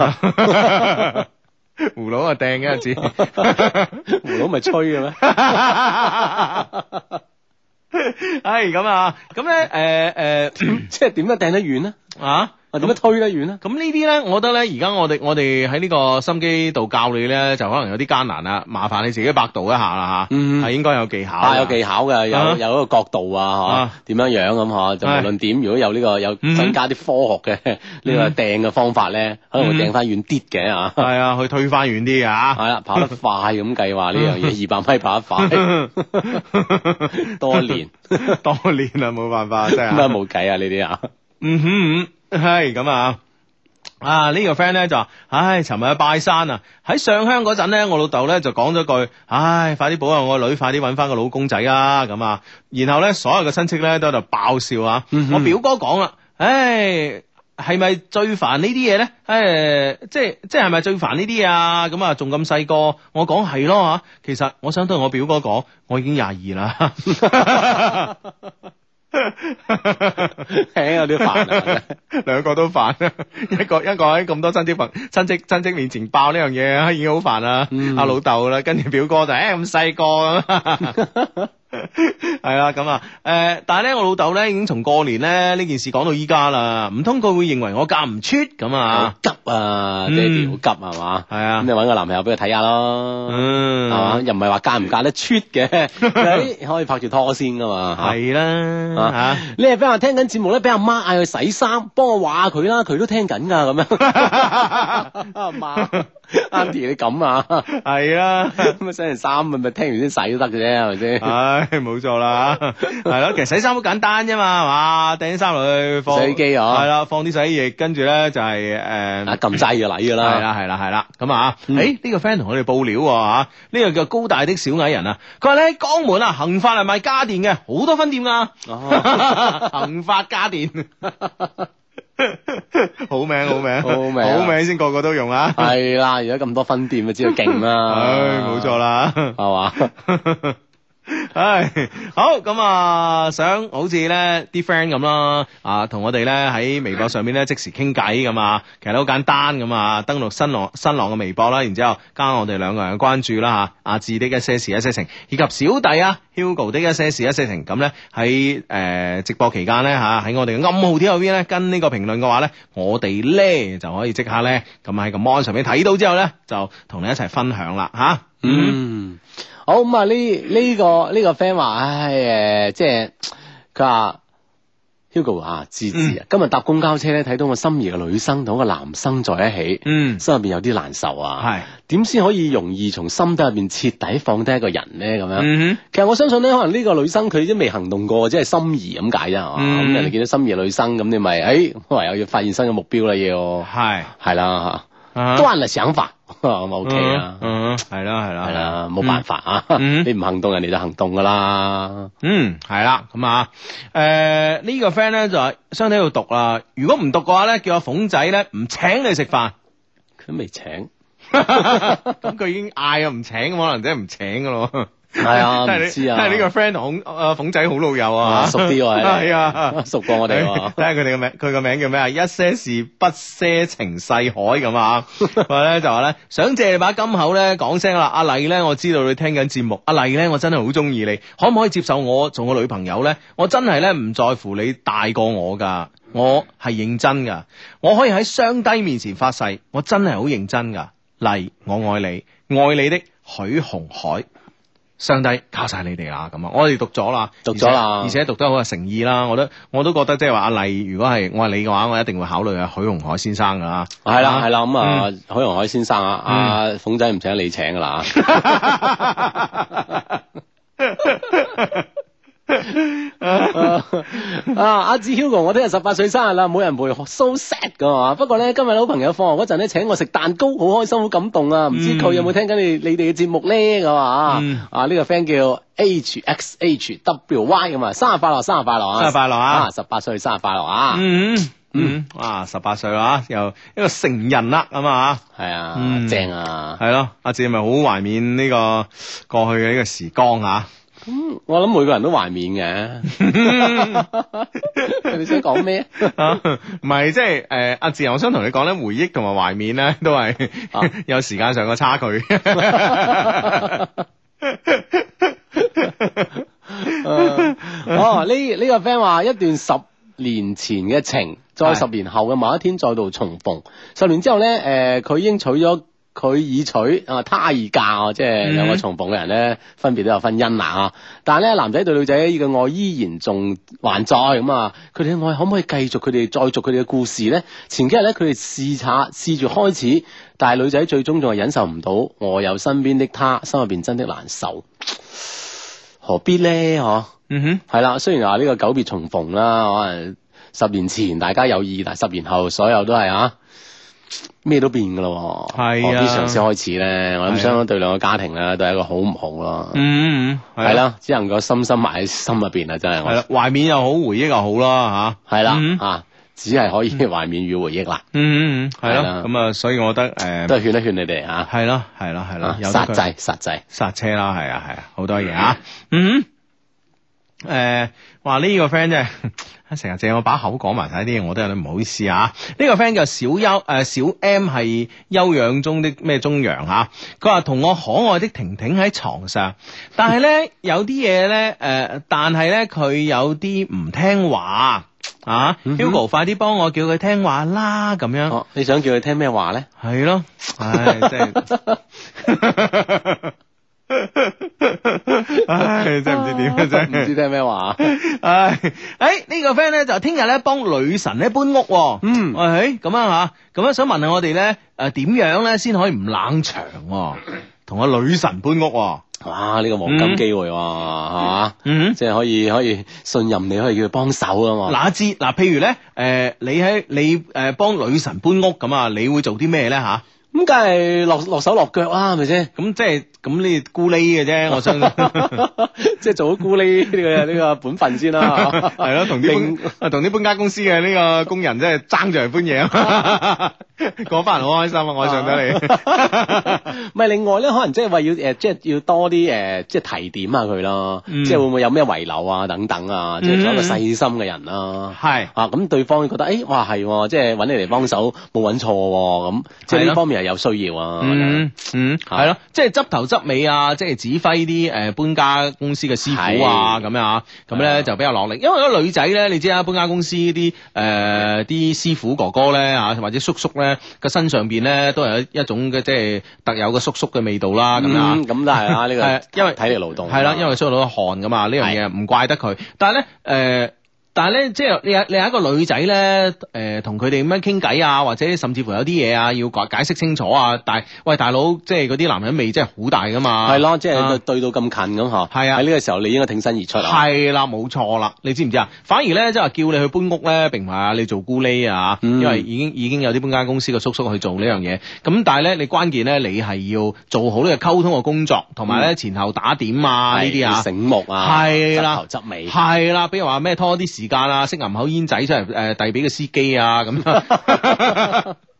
葫蘆啊掟嘅字，葫蘆咪吹嘅咩？係咁啊，咁咧即係點樣掟得遠呢？啊？點樣推得遠咧？咁呢啲咧，我覺得咧，而家我哋喺呢個心機度教你咧，就可能有啲艱難啦。麻煩你自己百度一下啦嚇，係應該有技巧。有技巧嘅，有一個角度啊，嚇點樣樣咁嚇。就無論點，如果有呢個有增加啲科學嘅呢個掟嘅方法咧，可能會掟翻遠啲嘅嚇。係啊，去推翻遠啲啊。係啦，跑得快咁計話呢樣嘢，200米跑得快，多練啊，冇辦法真係。咁啊冇計啊呢啲啊。係咁啊！呢個 friend 咧就話，尋日去拜山啊，喺上香嗰陣咧，我老豆咧就講咗句，快啲保佑我個女，快啲搵翻個老公仔啊！咁啊，然後咧所有嘅親戚咧都喺度爆笑啊！我表哥講啦，係咪最煩呢啲嘢咧？即係咪最煩呢啲啊？咁啊，仲咁細個，我講係咯吓。其實我想對我表哥講，我已經22啦。有啲煩啊，兩個都煩，一個喺咁多親戚面前爆呢樣嘢，已經好煩啦。阿老豆啦，跟住表哥就咁細個咁。係啦，咁啊，但係咧，我老豆咧已經從過年咧呢件事講到依家啦，唔通佢會認為我嫁唔出咁啊？急啊，爹哋好急係嘛？係啊，咁你搵個男朋友俾佢睇下咯，係嘛？又唔係話嫁唔嫁得出嘅，可以拍住拖先噶嘛？係啦，吓你係俾人聽緊節目咧，俾阿媽嗌佢洗衫，幫我話佢啦，佢都聽緊噶咁樣。阿媽，Auntie 你咁啊？係啊，咁啊洗完衫咪聽完先洗都得嘅啫，係咪先？冇錯啦，係咯，其實洗衫好簡單啫嘛，係嘛，掟啲衫落去放洗衣機啊，係啦，放啲洗衣液，跟住咧就係撳掣嘅禮噶啦，係啦，咁啊，呢個 friend 同我哋報料吓，呢個叫高大的小矮人啊，佢話咧江門啊，恒發係賣家電嘅，好多分店噶，恒發家電。好名先個個都用啊！係啦，而家咁多分店，就知道勁啦。冇錯啦，係嘛？好咁啊，想好似咧啲 friend 咁啦，同我哋咧喺微博上面咧即時傾偈咁啊，其實都好簡單咁啊，登錄新浪嘅微博啦，然之後加我哋兩個人嘅關注啦吓，阿志的一些事一些情，以及小弟啊 Hugo 的一些事一些情，咁咧喺直播期間咧吓，喺我哋嘅暗號貼入邊咧跟呢個評論嘅話咧，我哋咧就可以即刻咧咁喺個 mon 上面睇到之後咧，就同你一齊分享啦吓。好咁啊！呢個 friend 話，即係佢話 Hugo 啊，芝芝啊，今日搭公交車咧，睇到我心儀嘅女生同個男生在一起，心入邊有啲難受啊。係點先可以容易從心底入邊徹底放低一個人咧？咁樣，其實我相信咧，可能呢個女生佢都未行動過，即係心儀咁解啫，係嘛。咁人哋見到心儀嘅女生，咁你咪唯有要發現新嘅目標啦，要係啦，斷了想法。咁 OK 啊，係啦，冇辦法啊，你唔行動，人哋就行動噶啦。係啦，咁啊，呢個 friend 咧就係相睇要讀啦。如果唔讀嘅話咧，叫阿鳳仔咧唔請你食飯， 都未請。 咁佢已經嗌啊唔請，可能真係唔請噶咯。 係啊，唔知啊。 睇下呢個 friend 同鳳仔好老友啊， 熟啲喎， 係啊， 熟過我哋喎。 睇下佢哋個名，佢個名叫咩啊？一些事，不些情，細海咁啊。話咧就話咧，想借你把金口咧講聲啦。阿麗咧，我知道你聽緊節目。阿麗咧，我真係好中意你，可唔可以接受我做我女朋友咧？我真係咧唔在乎你大過我噶，我係認真噶。我可以喺雙低面前發誓，我真係好認真噶。麗，我愛你，愛你的許紅海。上帝靠晒你哋啦，咁啊，我哋讀咗啦，而且讀得好有誠意啦，我都覺得即係話阿麗，如果係我係你嘅話，我一定會考慮許紅海先生噶啦， 係啦，咁啊，許紅海先生啊，阿鳳仔唔請你請噶啦。阿志 Hugo， 我聽日18歲生日啦，冇人陪，so sad 噶嘛。不過咧，今日好朋友放學嗰陣咧，請我食蛋糕，好開心，好感動啊！唔知佢有冇聽緊你哋嘅節目咧？咁啊，呢個 friend 叫 HXHWY 咁啊，生日快樂，生日快樂啊！ 生日快樂啊 ！18歲生日快樂啊！ 哇，18歲啦，又一個成人啦，咁啊， 係啊，正啊， 係咯，阿志係咪好懷緬呢個過去嘅呢個時光啊？ 我諗每個人都懷緬嘅。你想講咩啊？ 唔係，即係阿志，我想同你講咧，回憶同埋懷緬咧，都係有時間上嘅差距。 呢個 friend 話一段10年前嘅情，再10年後嘅某一天再度重逢。10年之後咧，佢已經佢已娶他已嫁，即係兩個重逢嘅人咧，分別都有婚姻啦。但係咧，男仔對女仔嘅愛依然仲還在咁啊！佢哋嘅愛可唔可以繼續佢哋再續佢哋嘅故事咧？前幾日咧，佢哋試住開始，但係女仔最終仲係忍受唔到我有身邊的他，心入邊真的難受，何必咧？係啦，雖然話呢個久別重逢啦，可能10年前大家有意，但係10年後所有都係咩都變噶咯，何必嘗試開始咧？我諗相信對兩個家庭咧都係一個好唔好咯。係啦，只能夠深深埋喺心入邊啦，真係。係啦， 懷緬又好，回憶又好啦，吓。係啦，只係可以懷緬與回憶啦。 係咯。咁啊，所以我覺得都係勸一勸你哋吓。 係咯，剎掣，剎車啦，係啊，好多嘢啊。話呢個 friend 真係成日借我把口講埋晒啲嘢，我都有啲唔好意思啊！呢個 friend 叫小小 M 係休養中的咩中陽吓，佢話同我可愛的婷婷喺床上，但係咧有啲嘢咧但係咧佢有啲唔聽話啊！Hugo 快啲幫我叫佢聽話啦，咁樣。 你想叫佢聽咩話咧？ 係咯，唉，真係。唉，真係唔知點啊，真係唔知聽咩話。 呢個 friend 咧就聽日咧幫女神咧搬屋。咁樣吓，咁樣想問下我哋咧點樣咧先可以唔冷場？同個女神搬屋。 哇！呢個黃金機會係嘛？即係可以信任你，可以叫佢幫手啊嘛。 嗱，譬如咧你幫女神搬屋咁啊，你會做啲咩咧吓？ 咁梗係落手落腳啦，係咪先？ 咁即係咁你咕喱嘅啫，我相信。 即係做好咕喱呢個本分先啦。 係咯，同啲搬家公司嘅呢個工人即係爭住嚟搬嘢。講翻嚟好開心啊！我上得你。 唔係另外咧，可能即係話要即係要多啲即係提點下佢咯。即係會唔會有咩遺漏啊？等等啊，即係做一個細心嘅人啦。係咁對方覺得哇係，即係揾你嚟幫手冇揾錯咁，即係呢方面係有需要啊。 係咯，即係執頭執尾啊，即係指揮啲搬家公司嘅師傅啊，咁樣啊，咁咧就比較落力。因為嗰個女仔咧，你知啊，搬家公司啲師傅哥哥咧或者叔叔咧個身上邊咧都係有一種嘅即係特有嘅叔叔嘅味道啦。咁啊，咁都係啊，呢個因為體力勞動係啦，因為出到汗噶嘛，呢樣嘢唔怪得佢。但係咧，即係你係一個女仔咧，同佢哋咁樣傾偈啊，或者甚至乎有啲嘢啊，要解釋清楚啊。但係，喂，大佬，即係嗰啲男人味真係好大噶嘛。係咯，即係對到咁近咁嗬。係啊，喺呢個時候你應該挺身而出啊。係啦，冇錯啦，你知唔知啊？反而咧，即係話叫你去搬屋咧，並唔係啊，你做咕喱啊，因為已經有啲搬家公司嘅叔叔去做呢樣嘢。咁但係咧，你關鍵咧，你係要做好呢個溝通嘅工作，同埋咧前後打點啊呢啲啊，醒目啊，係啦，執頭執尾，係啦，比如話咩拖啲時間啊，識揞口煙仔出嚟遞俾個司機啊咁。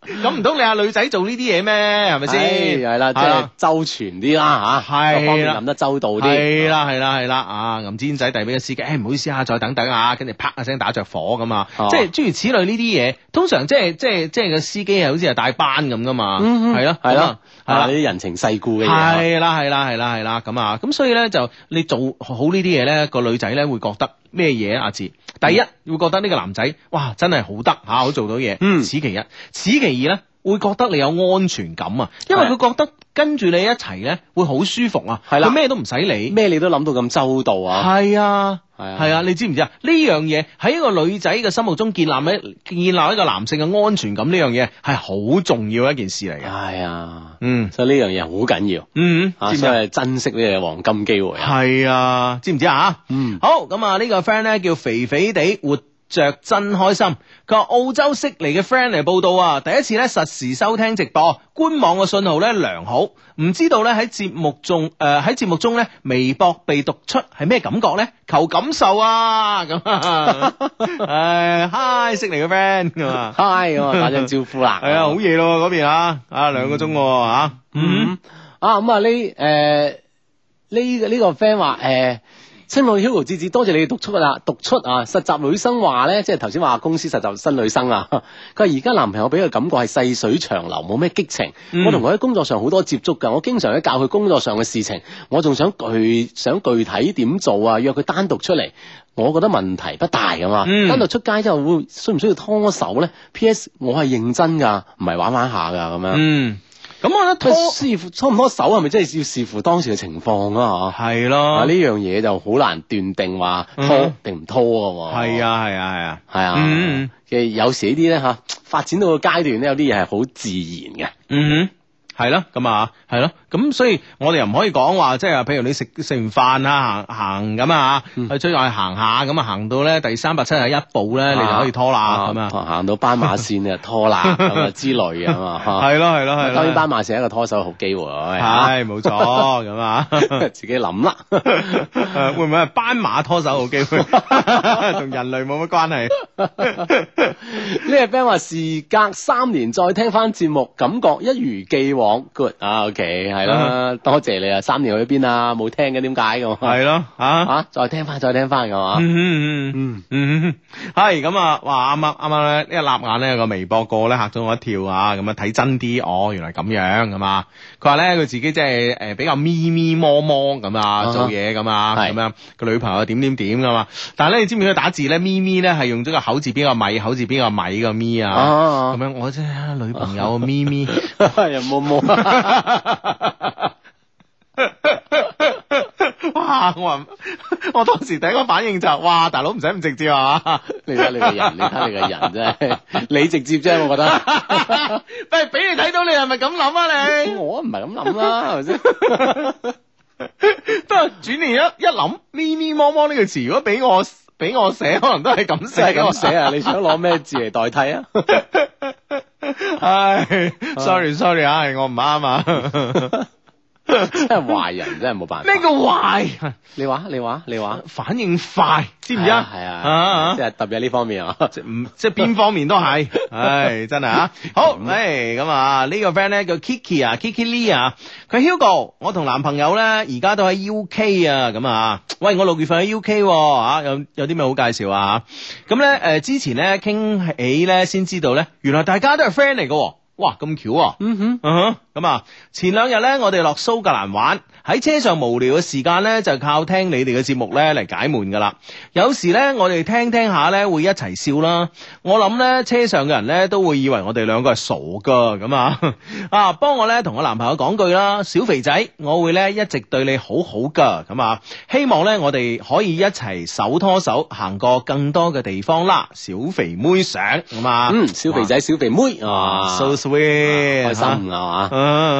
咁唔通你阿女仔做呢啲嘢咩？係咪先？ 係啦，即係周全啲啦吓， 係啦各方面諗得周到啲。 係啦，啊，銀紙仔遞俾個司機，唔好意思啊，再等等啊，跟住啪一聲打着火咁啊，即係諸如此類呢啲嘢，通常即係個司機係好似係帶班咁噶嘛，係咯， 係咯， 呢啲人情世故嘅嘢。 係啦，咁啊，咁所以咧就你做好呢啲嘢咧，個女仔咧會覺得咩嘢啊？阿志，第一會覺得呢個男仔，哇，真係好得嚇，好做到嘢。此其一，此其二咧，會覺得你有安全感啊，因為佢覺得跟住你一齊咧會好舒服啊，佢咩都唔使理， 咩你都諗到咁周到啊。 係啊，你知唔知啊？呢樣嘢喺一個女仔嘅心目中建立一個男性嘅安全感，呢樣嘢係好重要一件事嚟嘅。 係啊，所所以呢樣嘢好緊要。知唔知係珍惜呢個黃金機會啊？ 係啊，知唔知啊？好，咁啊呢個 friend 咧叫肥肥地活着真開心，佢話澳洲悉尼嘅 friend 嚟報道啊，第一次咧實時收聽直播，官網嘅信號咧良好，唔知道咧喺節目中咧微博被讀出係咩感覺咧？求感受啊！咁嗨悉尼嘅 friend 咁啊， 嗨咁啊，打聲招呼啦。 係啊，好嘢咯嗰邊啊，2個鐘吓， 呢個 friend 話親愛 Hugo 志志，多謝你哋讀出啊！實習女生話咧，即係頭先話公司實習新女生啊。佢話而家男朋友俾佢感覺係細水長流，冇咩激情。我同佢喺工作上好多接觸噶，我經常喺教佢工作上嘅事情，我仲想具體點做啊，約佢單獨出嚟。我覺得問題不大噶嘛。單獨出街之後需唔需要拖手咧 ？P.S. 我係認真噶，唔係玩下噶咁樣。 咁我覺得拖唔拖手係咪真係要視乎當時嘅情況啊？嚇， 係咯， 呢樣嘢就好難斷定話拖定唔拖㗎喎。 係啊， 其實有時呢啲咧嚇發展到個階段咧，有啲嘢係好自然嘅。 係咯，咁啊，係咯，咁所以我哋又唔可以講話，即係譬如你食完飯啊，行咁啊，去出去行下，咁啊行到咧第371步咧，你就可以拖啦，咁啊， 行到斑馬線就拖啦，咁啊之類啊嘛， 係咯， 當然斑馬線係一個拖手好機會， 係冇錯，咁啊， 自己諗啦， 會唔會係斑馬拖手好機會，同人類冇乜關係？ 呢個 friend 話時隔3年再聽翻節目，感覺一如既往。good 啊 OK 係啦，多謝你啊！3年去邊啊？冇聽嘅點解咁？ 係咯再聽翻噶嘛？ 係咁啊！哇啱咧，呢個立眼咧有個微博過咧嚇咗我一跳啊！咁啊睇真啲，原來咁樣咁啊！佢話咧佢自己即係比較咪咪摸摸咁啊做嘢咁啊咁樣個女朋友點噶嘛？但係咧你知唔知佢打字咧咪咪咧係用咗個口字邊個米口字邊個米個咪啊？咁樣我真係女朋友咪咪又摸摸。 哇！我當時第一個反應就哇，大佬唔使咁直接啊！ 你睇你個人真係你直接啫，我覺得。 不俾你睇到，你係咪咁諗啊？你我唔係咁諗啦，係咪先？ 不過轉念一諗，咪咪摸摸呢個詞，如果俾我寫，可能都係咁寫。 係咁寫啊！你想攞咩字嚟代替啊？ 唉，sorry 啊，係我唔啱啊！ 真係壞人，真係冇辦法。 咩叫壞？ 你話反應快，知唔知啊？ 係啊，即係特別係呢方面啊， 即係邊方面都係，唉，真係啊！好，咁啊，呢個 friend 咧叫 Kiki 啊 ，Kiki Lee 啊，佢 Hugo，我同男朋友咧而家都喺 UK 啊，咁啊，喂，我6月份喺 UK 啊，有啲咩好介紹啊？咁咧之前咧傾起咧先知道咧，原來大家都係 friend 嚟㗎。哇，咁巧啊！咁啊，前2日咧，我哋落蘇格蘭玩，喺車上無聊嘅時間咧，就靠聽你哋嘅節目咧嚟解悶噶啦。有時咧，我哋聽下咧，會一齊笑啦。我諗咧，車上嘅人咧都會以為我哋2個係傻噶咁啊！幫我咧同我男朋友講句啦，小肥仔，我會咧一直對你好好噶咁啊！希望咧我哋可以一齊手拖手行過更多嘅地方啦。小肥妹想咁啊， 小肥仔小肥妹啊， so sweet， 開心啊嘛〜呢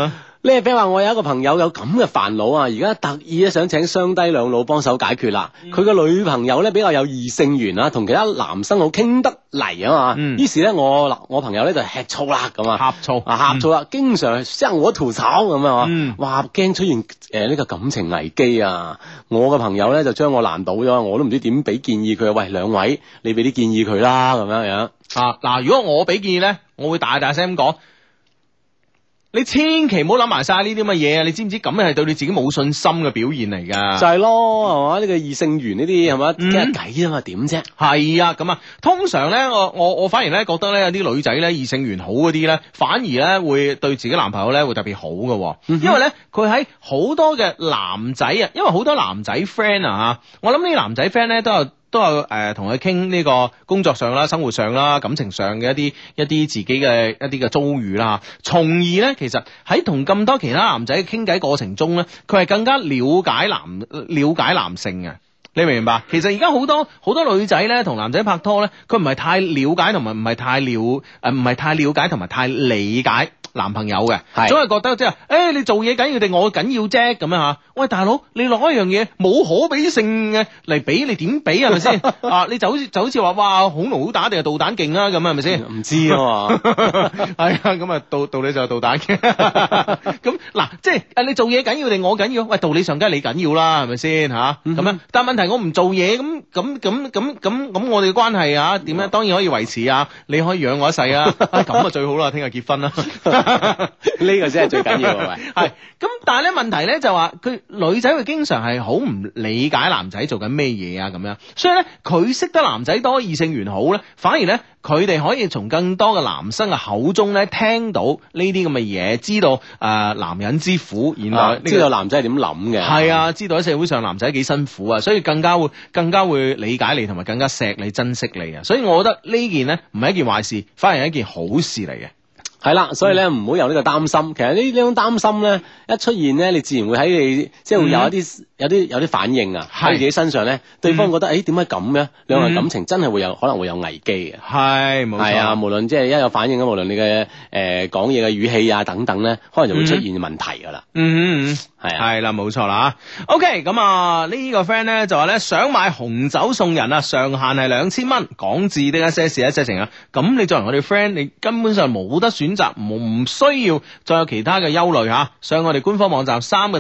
呢個 friend 話我有一個朋友有咁嘅煩惱啊，而家特意咧想請雙低兩老幫手解決啦。佢個女朋友咧比較有異性緣啊，同其他男生好傾得嚟啊嘛。於是咧我朋友咧就吃醋啦咁啊，呷醋啦，經常向我吐槽咁啊，哇驚出現呢個感情危機啊！我嘅朋友咧就將我難倒咗，我都唔知點俾建議佢。喂，兩位你俾啲建議佢啦，咁樣樣啊嗱，如果我俾建議咧，我會大大聲咁講。你千祈唔好諗埋晒呢啲咁嘅嘢啊！你知唔知咁係對你自己冇信心嘅表現嚟㗎？ 就係咯，係嘛？呢個異性緣呢啲係嘛傾下偈啊嘛，點啫？ 係啊，咁啊，通常咧，我反而咧覺得咧有啲女仔咧異性緣好嗰啲咧，反而咧會對自己男朋友咧會特別好嘅，因為咧佢喺好多嘅男仔啊，因為好多男仔 friend 啊嚇，我諗呢啲男仔 friend 咧都有同佢傾呢個工作上啦、生活上啦、感情上嘅一啲自己嘅一啲嘅遭遇啦，從而咧其實喺同咁多其他男仔傾偈過程中咧，佢係更加了解男性嘅。你明唔明白？其實而家好多女仔咧同男仔拍拖咧，佢唔係太了解同埋唔係太了解同埋太理解男朋友嘅，總係覺得即係，你做嘢緊要定我緊要啫咁樣吓。喂，大佬，你攞一樣嘢冇可比性嘅嚟比，你點比係咪先？啊，你就好似話哇，恐龍好打定係導彈勁啊咁係咪先？ 唔知啊嘛， 係啊，咁啊道理就係導彈嘅。咁嗱，即係你做嘢緊要定我緊要？喂，道理上梗係你緊要啦，係咪先吓？咁樣，但係問題我唔做嘢，咁我哋嘅關係啊點樣？當然可以維持啊，你可以養我一世啊，咁啊最好啦，聽日結婚啦。 呢個先係最緊要嘅， 係咁，但係咧問題咧就話佢女仔會經常係好唔理解男仔做緊咩嘢啊咁樣，所以咧佢識得男仔多，異性緣好咧，反而咧佢哋可以從更多嘅男生嘅口中咧聽到呢啲咁嘅嘢，知道男人之苦，原來知道男仔係點諗嘅， 係啊，知道喺社會上男仔幾辛苦啊，所以更加會理解你同埋更加錫你珍惜你啊，所以我覺得呢件咧唔係一件壞事，反而係一件好事嚟嘅。 係啦，所以咧唔好有呢個擔心。其實呢種擔心咧一出現咧，你自然會喺你即係會有啲反應啊，喺自己身上咧，對方覺得點解咁嘅？兩個人感情真係可能會有危機嘅。係，冇錯。係啊，無論即係一有反應啊，無論你嘅講嘢嘅語氣啊等等咧，可能就會出現問題噶啦。係啦，冇錯啦。OK，咁啊呢個 friend 咧就話咧想買紅酒送人啊，上限係2000蚊，港紙的一些事一些情啊。咁你作為我哋 friend，你根本上冇得選擇，唔需要再有其他嘅憂慮吓。上我哋官方網站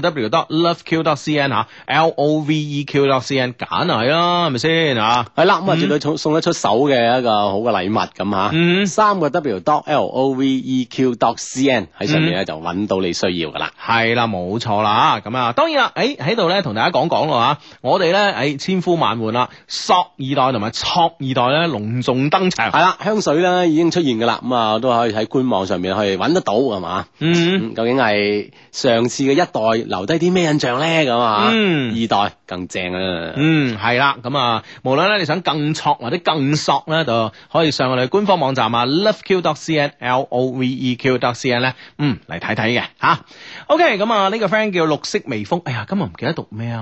3w.loveq.cn 吓 ，LOVEQ.cn 揀係啦，係咪先吓？係啦，咁啊絕對送得出手嘅一個好嘅禮物咁吓。3w.loveq.cn 喺上面咧就揾到你需要噶啦。係啦，冇錯啦。咁啊，當然啦，喺度咧同大家講咯吓，我哋咧千呼萬喚啦，索二代同埋卓二代咧隆重登場。係啦，香水咧已經出現噶啦，咁啊都可以喺官網上面可以揾得到係嘛？究竟係上次嘅一代留低啲咩印象咧？咁啊，二代更正啊。係啦，咁啊，無論咧你想更卓或者更索咧，就可以上我哋官方網站啊 ，loveq.cn LOVEQ.cn 咧，嚟睇睇嘅吓。OK， 咁啊呢個 friend 叫綠色微風，哎呀，今日唔記得讀咩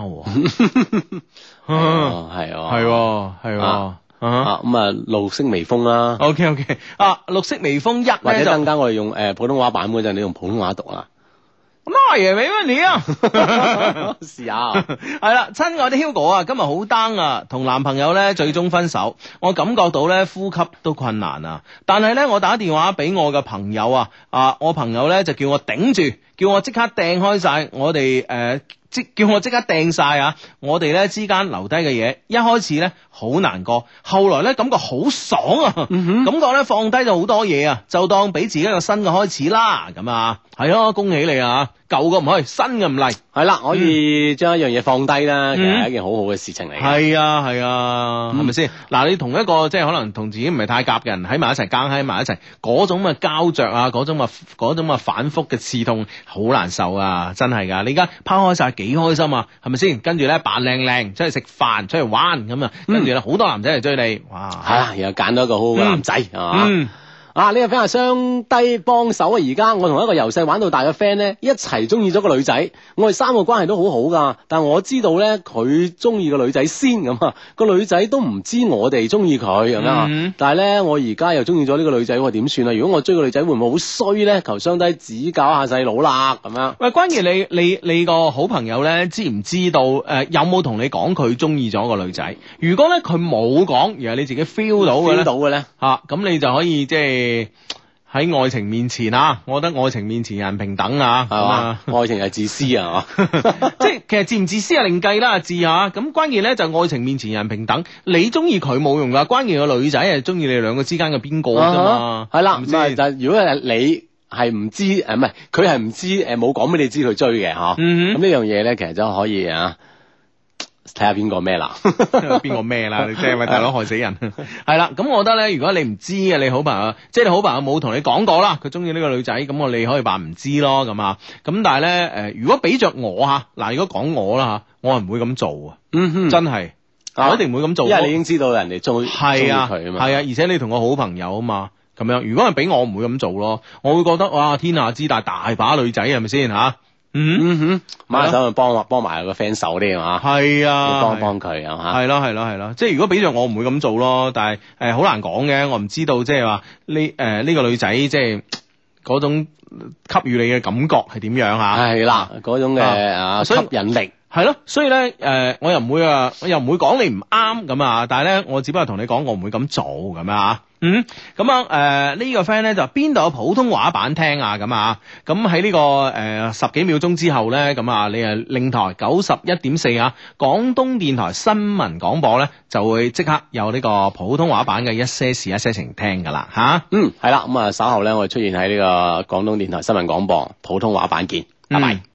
咁啊綠色微風啦。OK， 綠色微風一或者更加我哋用普通話版嗰陣，你用普通話讀啊。那也沒問題啊，試下係啦，親愛的 Hugo 啊，今日好 down 啊，同男朋友咧最終分手，我感覺到咧呼吸都困難啊，但係咧我打電話俾我嘅朋友啊，我朋友咧就叫我頂住，叫我即刻掟開晒我哋叫我即刻掟晒啊！我哋咧之間留低嘅嘢，一開始咧好難過，後來咧感覺好爽啊！感覺咧放低咗好多嘢啊，就當俾自己一個新嘅開始啦！咁啊，係咯，恭喜你啊！舊嘅唔去，新嘅唔嚟，係啦，可以將一樣嘢放低啦，其實係一件好好嘅事情嚟。係啊，係咪先？嗱，你同一個即係可能同自己唔係太夾嘅人喺埋一齊，夾喺埋一齊，嗰種嘅膠着啊，嗰種嘅反覆嘅刺痛，好難受啊！真係噶，你而家拋開晒幾開心啊，係咪先？跟住咧扮靚出去食飯，出去玩咁啊，跟住咧好多男仔嚟追你，哇！係啦，然後揀到一個好好嘅男仔，係嘛？ 啊！呢、個 friend 係雙低幫手啊！而家我同一個由細玩到大嘅 friend 咧，一齊中意咗個女仔，我哋三個關係都好好噶。但係我知道咧，佢中意個女仔先咁啊，個女仔都唔知我哋中意佢咁樣啊。但係咧，我而家又中意咗呢個女仔，我點算啊？如果我追個女仔，會唔會好衰咧？求雙低指教下細佬啦，咁樣。 喂，關鍵你個好朋友咧，知唔知道有冇同你講佢中意咗個女仔？如果咧佢冇講，而係你自己 feel 到嘅咧，咁你就可以即係。喺愛情面前啊，我覺得愛情面前人平等啊，係嘛？ 愛情係自私啊， 即係其實自唔自私係另計啦，自啊。咁關鍵咧就愛情面前人平等，你中意佢冇用噶，關鍵個女仔係中意你哋兩個之間嘅邊個啫嘛。 係啦，但如果係你係唔知唔係佢係唔知冇講俾你知佢追嘅嗬，咁呢樣嘢咧其實都可以啊。睇下邊個咩啦， 邊個咩啦？你即係咪大佬害死人？係啦，咁我覺得咧，如果你唔知嘅，你好朋友，即係你好朋友冇同你講過啦，佢中意呢個女仔，咁你可以扮唔知咯，咁啊。咁但係咧，如果俾着我吓，嗱，如果講我啦吓，我係唔會咁做啊。真係，我一定唔會咁做， 因為你已經知道人哋中意佢啊嘛。 係啊，而且你同我好朋友啊嘛，咁樣。如果係俾我唔會咁做咯，我會覺得哇，天下之大，大把女仔係咪先吓？ 馬手去幫埋個 friend 手啲啊嘛， 係啊， 幫佢啊吓， 係咯，即係如果俾着我唔會咁做咯，但係好難講嘅，我唔知道即係話呢個女仔即係嗰種給予你嘅感覺係點樣吓， 係啦，嗰種嘅吸引力。 係咯，所以咧，我又唔會講你唔啱咁啊，但係咧，我只不過同你講，我唔會咁做咁啊。咁樣呢個 friend 咧就邊度有普通話版聽啊？咁啊，咁喺呢個10幾秒鐘之後咧，咁啊，你另台91.4啊，廣東電台新聞廣播咧就會即刻有呢個普通話版嘅一些事一些情聽噶啦吓。 係啦，咁啊稍後咧我哋出現喺呢個廣東電台新聞廣播普通話版見，拜拜。